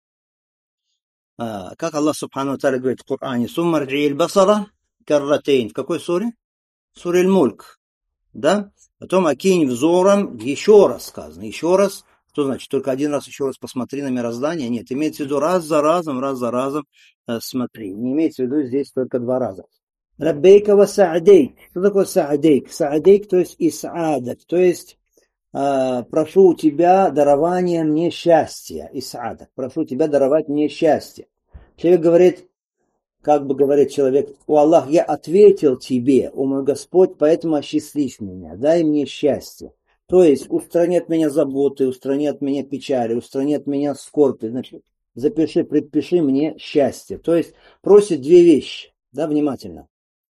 Как Аллах Субхану Тааля говорит в Коране, «Сумма рджи'иль басара карратейн». В какой суре? Суре Аль-Мульк. Да? Потом окинь взором, еще раз сказано. Еще раз. Что значит? Только 1 раз еще раз посмотри на мироздание? Нет, имеется в виду раз за разом смотри. Не имеется в виду здесь только 2 раза. Лаббейка ва са'дейк. Что такое са'дейк? Са'дейк, то есть ис'адак. То есть прошу у тебя дарования мне счастья. Ис'адак. Прошу тебя даровать мне счастье. Человек говорит, как бы говорит человек, о Аллах, я ответил тебе, о мой Господь, поэтому осчастливь меня, дай мне счастье. То есть устрани от меня заботы, устрани от меня печали, устрани от меня скорби. Значит, предпиши мне счастье. То есть просит 2 вещи. Да, внимательно.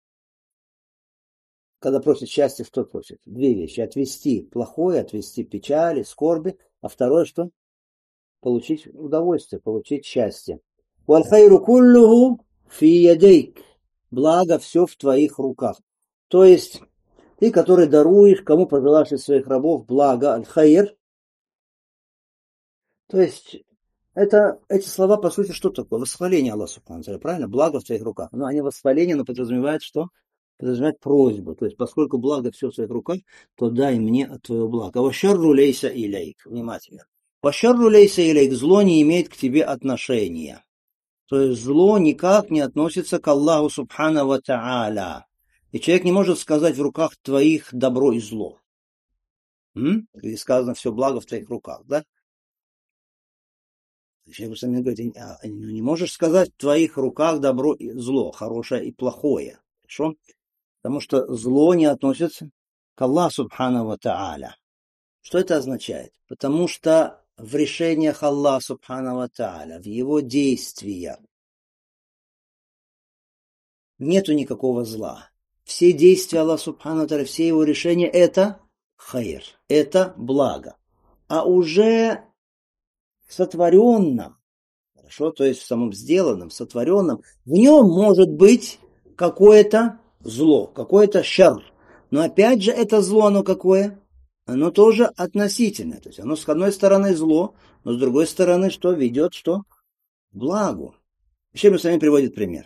Когда просит счастье, что просит? 2 вещи. Отвести плохое, отвести печали, скорби. А второе что? Получить удовольствие, получить счастье. Валь хайру куллуху фи ядейк. Благо все в твоих руках. То есть ты, который даруешь, кому пожелаешь из своих рабов благо, аль-хайр. То есть эти слова, по сути, что такое? Восхваление Аллаха Субхану ва Тааля, правильно? Благо в твоих руках. Но они восхваление, но подразумевают что? Подразумевает просьбу. То есть, поскольку благо все в своих руках, то дай мне от твоего блага. Вашарру лейса илейк. Внимательно. Вашарру лейса илейк. Зло не имеет к тебе отношения. То есть зло никак не относится к Аллаху Субхану ва Тааля. И человек не может сказать в руках твоих добро и зло. Где сказано все благо в твоих руках, да? Человек сами говорит, не можешь сказать в твоих руках добро и зло, хорошее и плохое. Хорошо? Потому что зло не относится к Аллаху Субхану ва Тааля. Что это означает? Потому что в решениях Аллаха Субхану ва Тааля, в его действиях, нету никакого зла. Все действия Аллаха Субхану ва Тааля, все его решения это хайр, это благо. А уже в сотворенном, хорошо, то есть в самом сделанном, сотворенном, в нем может быть какое-то зло, какое-то шар. Но опять же это зло, оно какое? Оно тоже относительное. То есть оно с одной стороны зло, но с другой стороны что? Ведет что? К благу. Еще мы с вами приводим пример.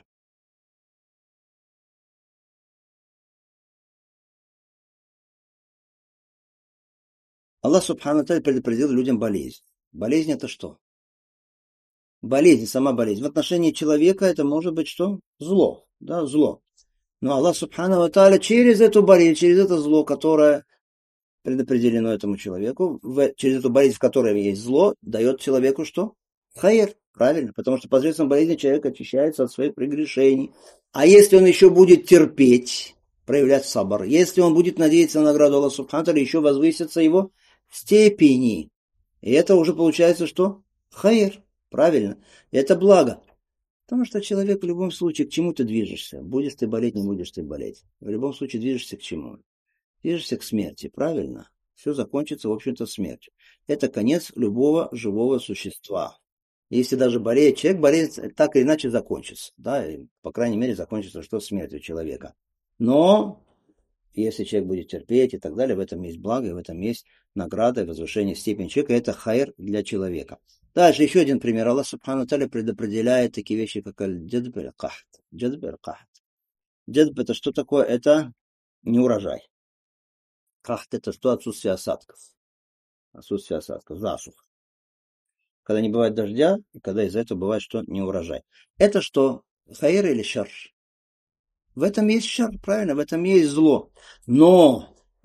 Аллах Субхану ва Тааля предопределил людям болезнь. Болезнь это что? Болезнь, сама болезнь. В отношении человека это может быть что? Зло. Да, зло. Но Аллах Субхану ва Тааля через эту болезнь, через это зло, которое предопределено этому человеку, через эту болезнь, в которой есть зло, дает человеку что? Хайр. Правильно. Потому что посредством болезни человек очищается от своих прегрешений. А если он еще будет терпеть, проявлять сабр, если он будет надеяться на награду Аллаха Субхану ва Тааля, еще возвысится его степени. И это уже получается что? Хайр. Правильно. Это благо. Потому что человек в любом случае к чему ты движешься? Будешь ты болеть, не будешь ты болеть. В любом случае движешься к чему? Движешься к смерти, правильно? Все закончится, в общем-то, смертью. Это конец любого живого существа. Если даже болеет человек, болезнь так или иначе закончится. Да? И, по крайней мере, закончится что? Смертью человека. Но если человек будет терпеть и так далее, в этом есть благо, и в этом есть награда и возвышение степени человека. Это хайр для человека. Дальше еще один пример. Аллах Субхану ва Тааля предопределяет такие вещи, как аль-джадб аль-кахт. Джадб аль-кахт. Джадб это что такое? Это неурожай. Кахт это что? Отсутствие осадков. Отсутствие осадков. Засуха. Когда не бывает дождя, и когда из-за этого бывает что? Неурожай. Это что? Хайр или шар? В этом есть шар, правильно? В этом есть зло. Но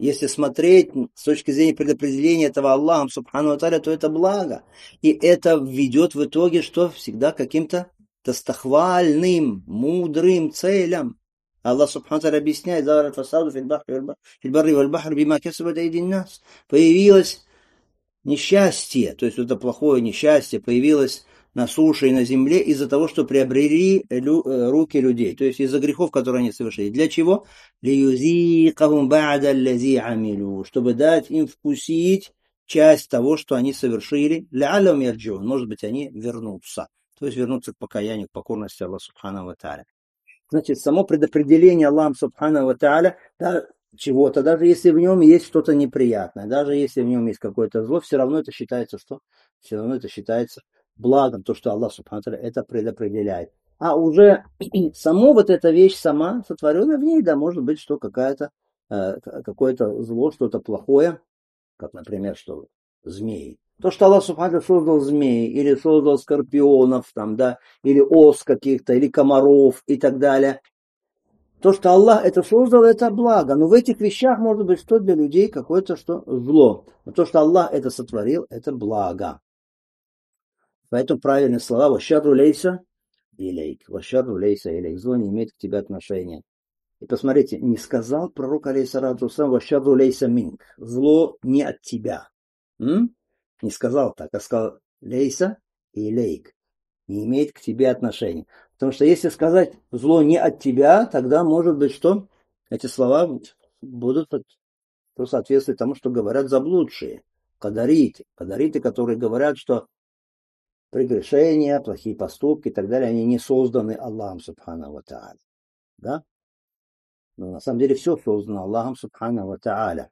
Если смотреть с точки зрения предопределения этого Аллахом Субхану ва Тааля, то это благо. И это ведет в итоге что? Всегда к каким-то достохвальным, мудрым целям. Аллах Субхану ва Тааля объясняет: «Захара фасаду фильбарри вальбахр бима кесабат айдин нас». Появилось несчастье, то есть это плохое несчастье, появилось на суше и на земле из-за того, что приобрели руки людей, то есть из-за грехов, которые они совершили. Для чего? لِيُذِيقَهُمْ بَعْدَ الَّذِي عَمِلُوا, чтобы дать им вкусить часть того, что они совершили. لَعَلَّهُمْ يَرْجِعُونَ, может быть, они вернутся, то есть вернутся к покаянию, к покорности Аллаху Субхану ва Тааля. Значит, само предопределение Аллахом Субхану ва Тааля чего-то, даже если в нем есть что-то неприятное, даже если в нем есть какое-то зло, все равно это считается что? Все равно это считается благом, то, что Аллах Субхану ва Тааля это предопределяет. А уже само вот эта вещь сама сотворенная в ней, да, может быть, что какое-то зло, что-то плохое, как, например, что змеи. То, что Аллах Субхану ва Тааля создал змеи, или создал скорпионов, там, да, или ос каких-то, или комаров и так далее. То, что Аллах это создал, это благо. Но в этих вещах может быть что для людей какое-то что зло. Но то, что Аллах это сотворил, это благо. Поэтому правильные слова: «Вашарру лейса илейк». «Вашарру лейса илейк». Зло не имеет к тебе отношения. И посмотрите, не сказал пророк алейхиссалату вассалям: «Вашарру лейса минк». Зло не от тебя. Не сказал так, а сказал: «Лейса илейк». Не имеет к тебе отношения. Потому что если сказать зло не от тебя, тогда может быть что? Эти слова будут соответствовать тому, что говорят заблудшие. Кадариты. Кадариты, которые говорят, что прегрешения, плохие поступки и так далее, они не созданы Аллахом Субхану ва Тааля. Да? Но на самом деле все создано Аллахом Субхану ва Тааля.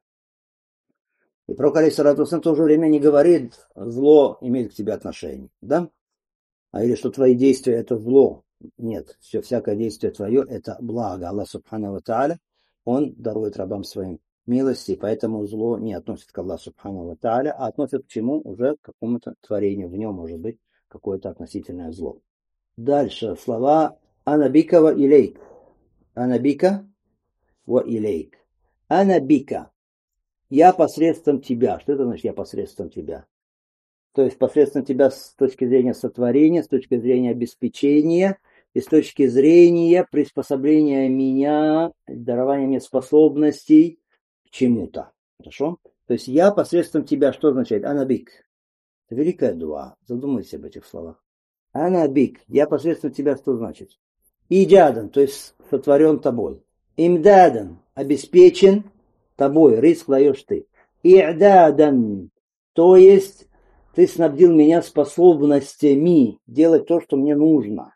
И пророк алейхиссалату вассалям в то же время не говорит: зло имеет к тебе отношение. Да? Или что твои действия это зло. Нет, всякое действие твое это благо. Аллах Субхану ва Тааля, Он дарует рабам своим милости, поэтому зло не относит к Аллаху Субхану ва Тааля, а относит к чему? Уже к какому-то творению. В нем может быть какое-то относительное зло. Дальше слова «Анабика ва илейк». «Анабика ва илейк». «Анабика». Я посредством тебя. Что это значит «я посредством тебя»? То есть посредством тебя с точки зрения сотворения, с точки зрения обеспечения и с точки зрения приспособления меня, дарования мне способностей к чему-то. Хорошо? То есть я посредством тебя, что означает? Анабик. Это великая дуа. Задумайся об этих словах. Анабик. Я посредством тебя, что значит? Иджадан, то есть сотворен тобой. Имдадан, обеспечен тобой. Риск даешь ты. И'дадан, то есть ты снабдил меня способностями делать то, что мне нужно.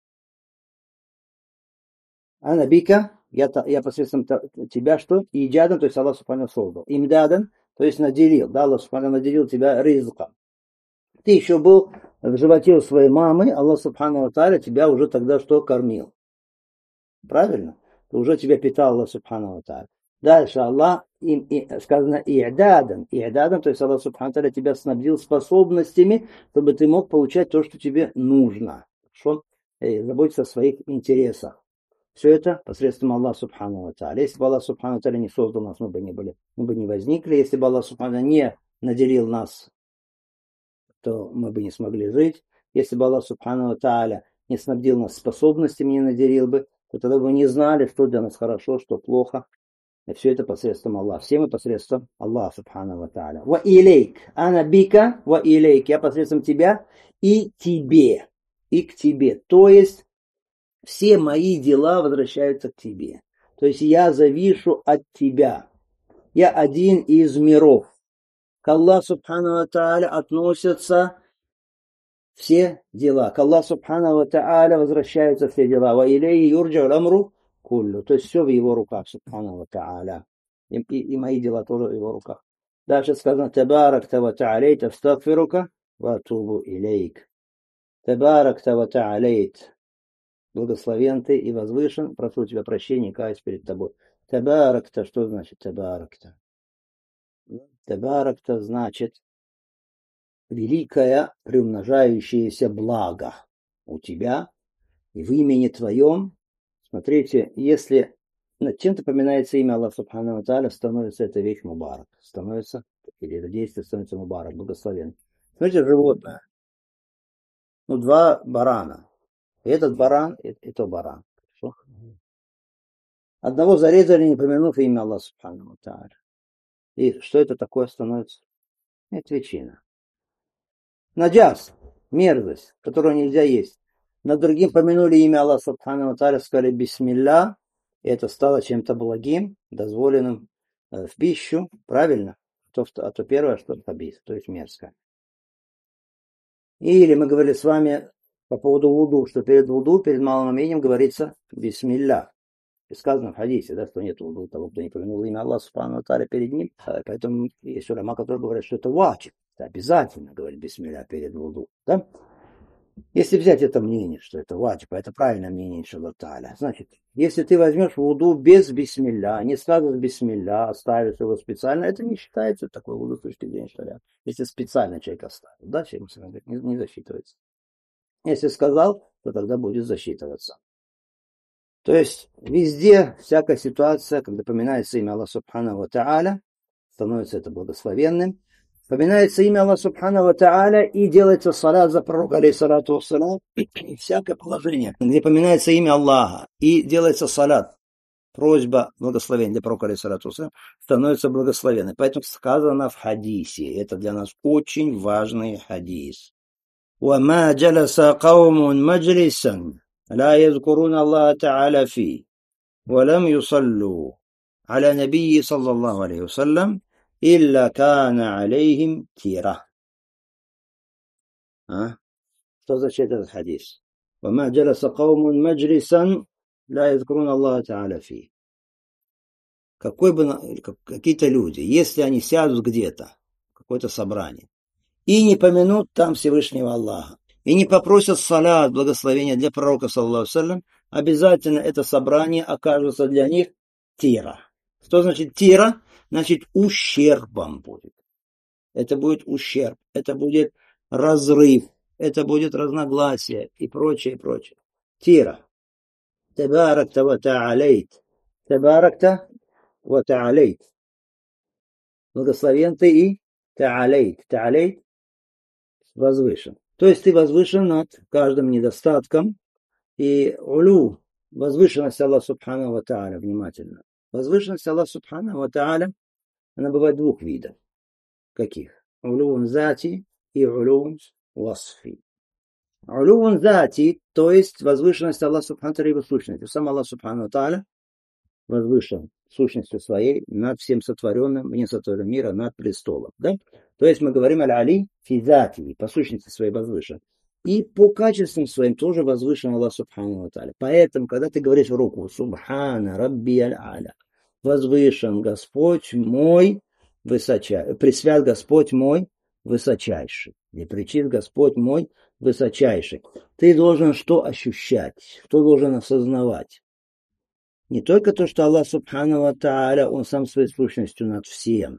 Анабика, я посредством тебя что? Иджадан, то есть Аллах Субхану создал. Имдадан, то есть наделил. Да, Аллах Субхану наделил тебя ризком. Ты еще был в животе у своей мамы, Аллах Субхану ва Тааля тебя уже тогда что кормил. Правильно? Уже тебя питал Аллах Субхану ва Тааля. Дальше Аллах, сказано и'дадан. И'дадан, то есть Аллах Субхану ва Тааля тебя снабдил способностями, чтобы ты мог получать то, что тебе нужно. Хорошо? Заботиться о своих интересах. Все это посредством Аллаха Субхану ва Тааля. Если бы Аллах Субхану ва Тааля не создал нас, мы бы не возникли. Если бы Аллах Субхану ва Тааля не наделил нас, то мы бы не смогли жить. Если бы Аллах Субхану ва Тааля не снабдил нас способностями, не наделил бы, то тогда бы не знали, что для нас хорошо, что плохо. И все это посредством Аллаха. Все мы посредством Аллаха Субхану ва Тааля. Ва илейк. Ана бика ва илейк. Я посредством тебя и тебе. И к тебе. То есть все мои дела возвращаются к тебе. То есть я завишу от тебя. Я один из миров. К Аллаху Субхану ва Тааля относятся все дела. К Аллаху Субхану ва Тааля возвращаются все дела. Ва илейхи юрджа'у амру куллю. То есть все в его руках, Субхану ва Тааля. И мои дела тоже в его руках. Дальше сказано: Табаракта ва Та'алейт астагфирука ва атубу илейк. Табаракта ва Та'алейт. Благословен ты и возвышен, прошу у тебя прощения и каюсь перед тобой. Табаракта, что значит табаракта? Табаракта значит великое приумножающееся благо у тебя и в имени твоем. Смотрите, если над чем-то поминается имя Аллаха Субхану ва Тааля, становится эта вещь мубарак. Становится, или это действие становится мубарак, благословен. Смотрите, животное. Ну, два барана. И этот баран, и то баран. Хорошо? Одного зарезали, не помянув имя Аллаха Субхану ва Тааля. И что это такое становится? Это ветчина. Наджас, мерзость, которую нельзя есть. Над другим помянули имя Аллаха Субхану ва Тааля, сказали бисмилля, и это стало чем-то благим, дозволенным в пищу, правильно? А то первое, что хабис, то есть мерзкое. Или мы говорили с вами по поводу вуду, что перед вуду, перед малым имением говорится бисмилля. И сказано в хадисе, да, что нет вуду того, кто не помянул имя Аллаха Субхану ва Тааля перед ним. Поэтому есть уляма, которые говорят, что это ваджиб. Это обязательно говорить бисмилля перед вуду. Да? Если взять это мнение, что это ваджиб, это правильное мнение, иншаллах тааля, значит, если ты возьмешь вуду без бисмилля, не скажешь бисмилля, оставишь его специально, это не считается такой вуду с точки зрения шариата. Если специально человек оставил, да, человек не засчитывается. Если сказал, то тогда будет засчитываться. То есть везде, всякая ситуация, когда поминается имя Аллаха Субхану ва Тааля, становится это благословенным. Поминается имя Аллаха Субхану ва Тааля и делается салат за пророка, алейхиссалату вассалам, всякое положение, где поминается имя Аллаха и делается салат, просьба благословения для пророка, алейхиссалату вассалам, становится благословенной. Поэтому сказано в хадисе, это для нас очень важный хадис. وَمَا جَلَسَ قَوْمٌ مَجْلِسًا لَا يَذْكُرُونَ اللَّهَ تَعَالَى فِيهِ وَلَمْ يُصَلُّوا على نبي صلى الله عليه وسلم إلا كان عليهم تيرة. Что значит этот хадис? وما جلس قوم مجلسا لا يذكرون الله تعالى فيه. Какие-то люди, если они сядут где-то, какое-то собрание, и не помянут там Всевышнего Аллаха, и не попросят салят, благословения для пророка, саллаллаху алейхи ва саллям, обязательно это собрание окажется для них тира. Что значит тира? Значит, ущербом будет. Это будет ущерб, это будет разрыв, это будет разногласие и прочее, и прочее. Тира. Табаракта ва та'алейт. Табаракта ва та'алейт. Благословен ты и та'алейт. Та'алейт возвышен. То есть ты возвышен над каждым недостатком. И улю, возвышенность Аллаха Субхану ва Тааля, внимательно. Возвышенность Аллаха Субхану ва Тааля, она бывает двух видов. Каких? Улюун зати и улюун васфи. Улюун зати, то есть возвышенность Аллаха Субхану ва Тааля, его сущность. Сам Аллах Субхану ва Тааля возвышен сущностью своей над всем сотворенным, вне сотворенного мира, над престолом. Да? То есть мы говорим аль-али физати, по сущности своей возвышен. И по качествам своим тоже возвышен Аллах Субхану ва Тааля. Поэтому, когда ты говоришь в руку Субхана Рабби аль-Аля, возвышен Господь мой высочайший, пресвят Господь мой высочайший, и пречист Господь мой высочайший. Ты должен что ощущать, что должен осознавать? Не только то, что Аллах Субхану ва Тааля, Он сам своей сущностью над всем,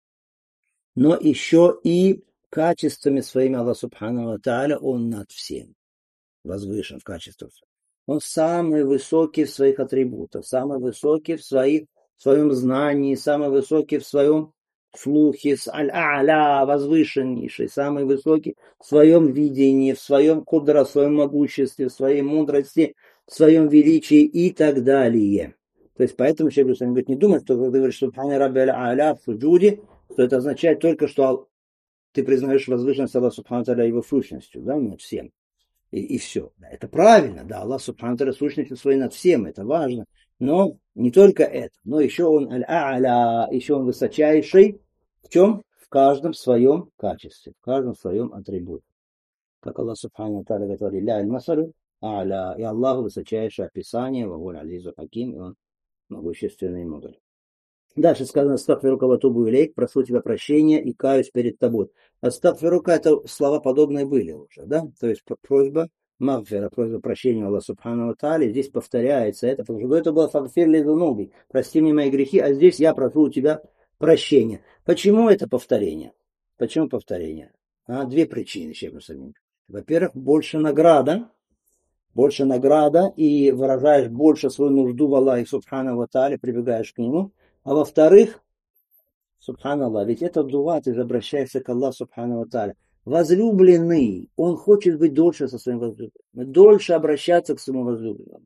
но еще и качествами своими Аллах Субхану ва Тааля, Он над всем, возвышен в качествах. Он самый высокий в своих атрибутах, самый высокий в своем знании, самый высокий в своем слухе, аль-а'ля, возвышеннейший, самый высокий в своем видении, в своем кудра, в своем могуществе, в своей мудрости, в своем величии и так далее. То есть поэтому Шейх Ибн говорит, не думай, что когда ты говоришь Субхана Рабби аль-А'ля в суджуде, что это означает только, что ты признаешь возвышенность Аллаха Субхану Тааля его сущностью, да, над всем. И все. Да, это правильно, да, Аллах Субхану Тааля сущностью своей над всем, это важно. Но не только это, но еще он аль-а'ля, еще он высочайший. В чем? В каждом своем качестве, в каждом своем атрибуте. Как Аллах Субхану Тааля говорит, ля аль-масалю а'ля, и Аллах высочайшее описание, вагуль ализу хаким, и он могущественный и мудрый. Дальше сказано «Астагфирука ва тубу илейк», прошу тебя прощения и каюсь перед тобой. Астагфирука — это слова подобные были уже, да? То есть просьба магфира, просьба прощения Аллаха Субхану ва Тааля. Здесь повторяется это, потому что до этого было «Фагфир ли зунуби», прости мне мои грехи, а здесь я прошу у тебя прощения. Почему это повторение? Почему повторение? Две причины, Шейх Мусалим. Во-первых, больше награда больше награда и выражаешь больше свою нужду в Аллахе Субхану ва Тааля, прибегаешь к Нему. А во-вторых, Субханаллах, ведь это дуа, ты же обращаешься к Аллаху Субхану ва Тааля. Возлюбленный, он хочет быть дольше со своим возлюбленным, дольше обращаться к своему возлюбленному.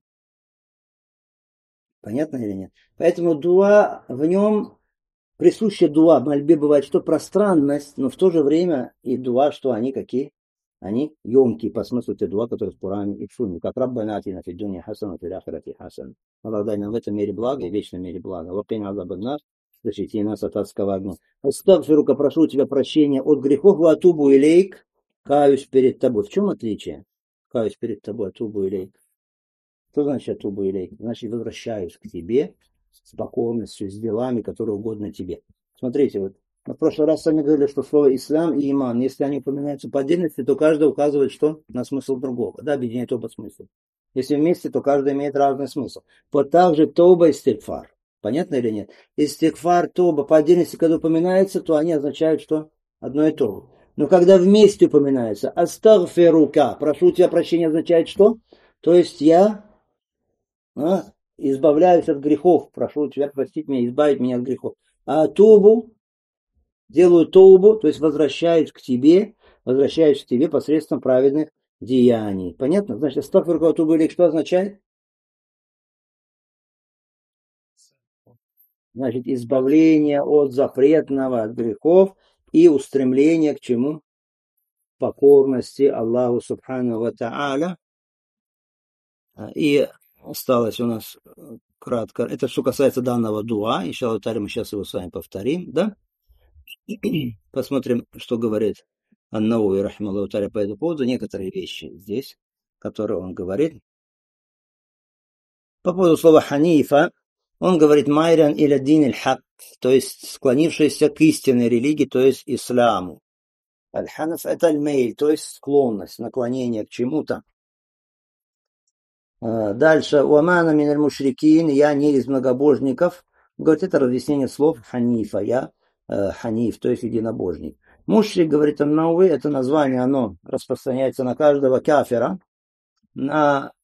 Понятно или нет? Поэтому дуа, в нем присуща дуа. В мольбе бывает, что пространность, но в то же время и дуа, что они какие? Они емкие по смыслу те дуа, которые в Коране и в Сунне. Как «Раббана атина фид дунья хасана, фил ахирати хасана». Allah, дай нам в этом мире благо и в вечном мире благо. Вакин азаб нас, защити нас от адского огня. Астагфирука, прошу у тебя прощения от грехов, ва атубу илейк, каюсь перед тобой. В чем отличие? Каюсь перед тобой, атубу илейк. Что значит «атубу илейк»? Значит, возвращаюсь к тебе с покорностью, с делами, которые угодны тебе. Смотрите, вот мы в прошлый раз с вами говорили, что слово «ислам» и «иман», если они упоминаются по отдельности, то каждый указывает что? На смысл другого. Да, объединяет оба смысла. Если вместе, то каждый имеет разный смысл. Вот так же тоба и стигфар. Понятно или нет? Истигфар, тоба по отдельности, когда упоминается, то они означают что? Одно и то же. Но когда вместе упоминается, астагфирука, прошу у тебя прощения, означает что? То есть я избавляюсь от грехов, прошу тебя простить меня, избавить меня от грехов. А тубу, делаю тоубу, то есть возвращаюсь к тебе посредством праведных деяний. Понятно? Значит, астагфирука тубу или что означает? Значит, избавление от запретного, от грехов и устремление к чему? Покорности Аллаху Субхану ва Тааля. И осталось у нас кратко. Это что касается данного дуа. Иншаллах та'аля, мы сейчас его с вами повторим, да? Посмотрим, что говорит Ан-Навави рахимахуллаху та'аля по этому поводу. Некоторые вещи здесь, которые он говорит. По поводу слова ханифа, он говорит майран иля дин аль-хак, то есть склонившийся к истинной религии, то есть исламу. Аль-ханаф это аль-мейль, то есть склонность, наклонение к чему-то. Дальше, уамана мин аль-мушрикин, я не из многобожников. Говорит, это разъяснение слов ханифа, я ханиф, то есть единобожник. Мушрик, говорит Ан-Навави, это название, оно распространяется на каждого кафира, на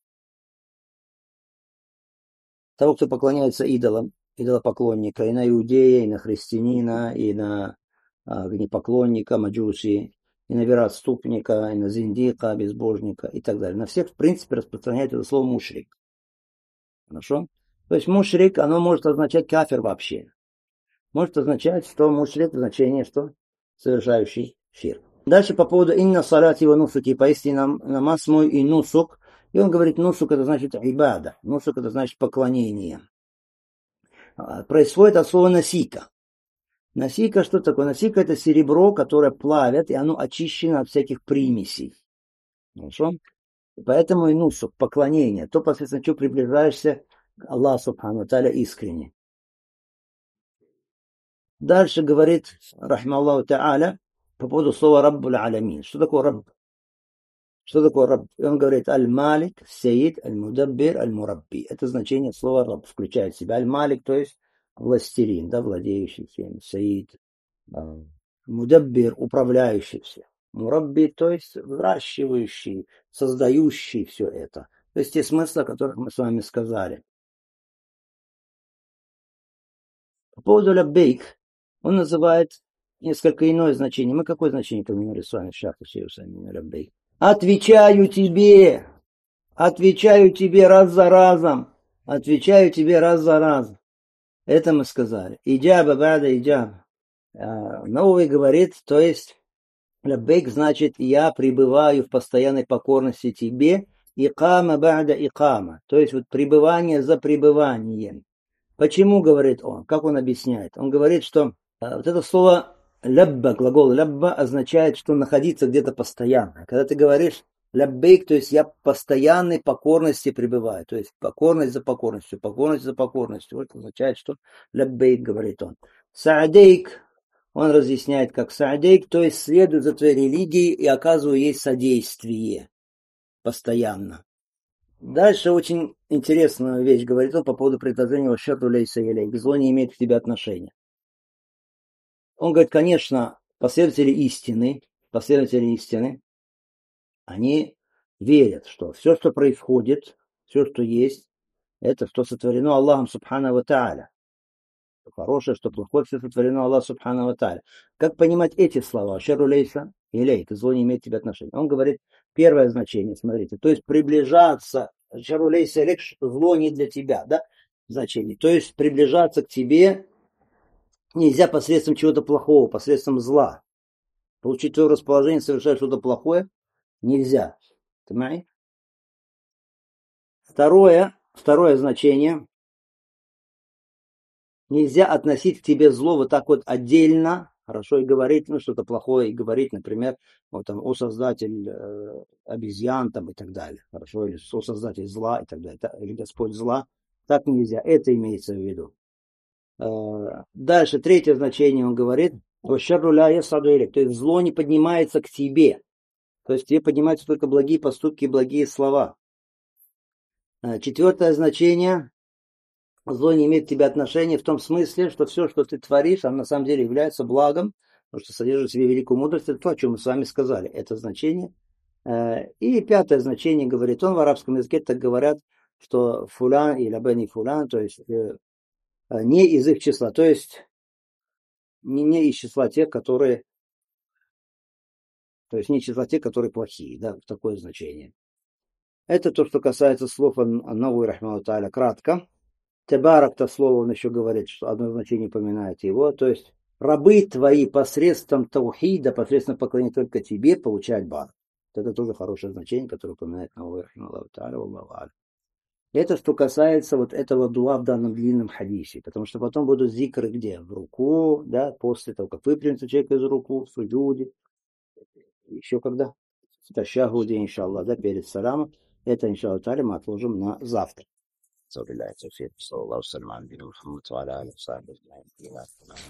того, кто поклоняется идолам, идолопоклонника, и на иудея, и на христианина, и на огнепоклонника, маджуси, и на вероотступника, и на зиндика, безбожника и так далее. На всех, в принципе, распространяется это слово мушрик. Хорошо? То есть мушрик, оно может означать кафир вообще. Может означать, что мушрик, значение, что совершающий ширк. Дальше по поводу инна салати ва нусуки, поистине намаз мой и нусук. И он говорит, нусук это значит ибада, нусук это значит поклонение. Происходит от слова насика. Насика что такое? Насика это серебро, которое плавят, и оно очищено от всяких примесей. Хорошо? Поэтому и нусук, поклонение, то, посредством чего приближаешься к Аллаху Субхану ва Тааля искренне. Дальше говорит, рахмаллаху та'аля, по поводу слова Раббуль Алямин. Что такое Рабб? Что такое Рабб? Он говорит Аль-Малик, Сейид, Аль-Мудаббир, Аль-Мурабби. Это значение слова Рабб включает в себя. Аль-Малик, то есть властелин, да, владеющий всем. Сейид, Мудаббир, управляющий всем. Мурабби, то есть выращивающий, создающий все это. То есть те смыслы, о которых мы с вами сказали. По поводу лаббейк, он называет несколько иное значение. Мы какое значение поменяли с вами? Лаббейк. Отвечаю тебе раз за разом. Отвечаю тебе раз за разом. Это мы сказали. Иджаба бада иджаба. Новый говорит, то есть лаббейк значит я пребываю в постоянной покорности тебе. Икама бада икама. То есть вот пребывание за пребыванием. Почему, говорит он? Как он объясняет? Он говорит, что вот это слово лябба, глагол лябба означает, что находиться где-то постоянно. Когда ты говоришь ляббейк, то есть я в постоянной покорности пребываю. То есть покорность за покорностью, покорность за покорностью. Вот означает, что ляббейк, говорит он. Саадейк, он разъясняет как саадейк, то есть следую за твоей религией и оказываю ей содействие постоянно. Дальше очень интересную вещь говорит он по поводу предложения «Шерру лейса илейк». Зло не имеет к тебе отношения. Он говорит, конечно, последователи истины, они верят, что все, что происходит, все, что есть, это что сотворено Аллахом Субхану ва Тааля. Что хорошее, что плохое, все сотворено Аллахом Субхану ва Тааля. Как понимать эти слова? Шерру лейса илейк, зло не имеет к тебе отношения. Он говорит, первое значение, смотрите, то есть приближаться, шерру лейса илейк, зло не для тебя, да, значение. То есть приближаться к тебе нельзя посредством чего-то плохого, посредством зла. Получить твое расположение, совершать что-то плохое нельзя. Понимаете? Второе значение. Нельзя относить к тебе зло вот так вот отдельно, хорошо, и говорить, ну, что-то плохое, и говорить, например, вот там, о создатель обезьян там и так далее, хорошо, или о создатель зла и так далее, или Господь зла. Так нельзя, это имеется в виду. Дальше, третье значение он говорит, «Ващарру ля ясаду илейк», то есть зло не поднимается к тебе, то есть тебе поднимаются только благие поступки и благие слова. Четвертое значение, зло не имеет к тебе отношения в том смысле, что все, что ты творишь, оно на самом деле является благом, потому что содержит в себе великую мудрость. Это то, о чем мы с вами сказали. Это значение. И пятое значение, говорит он, в арабском языке так говорят, что фулян или бени фулян, то есть не из их числа, то есть не из числа тех, которые, то есть не из числа тех, которые плохие, да, такое значение. Это то, что касается слов Аннаву рахмаху тааля кратко. Тебарак-то слово он еще говорит, что одно значение упоминает его, то есть рабы твои посредством таухида, посредством поклонения только тебе получают бар. Это тоже хорошее значение, которое упоминает Навави рахимахуллаху тааля, валлаху а'алям. Это что касается вот этого дуа в данном длинном хадисе, потому что потом будут зикры где? В руку, да, после того, как выпрямится человек из руку, в суджуде, еще когда? В ташахуде, иншаллах, да, перед саламом. Это, иншаллах тааля, мы отложим на завтра. So, بالله التوفيق صلى الله وسلم على نبينا محمد وعلى اله وصحبه اجمعين.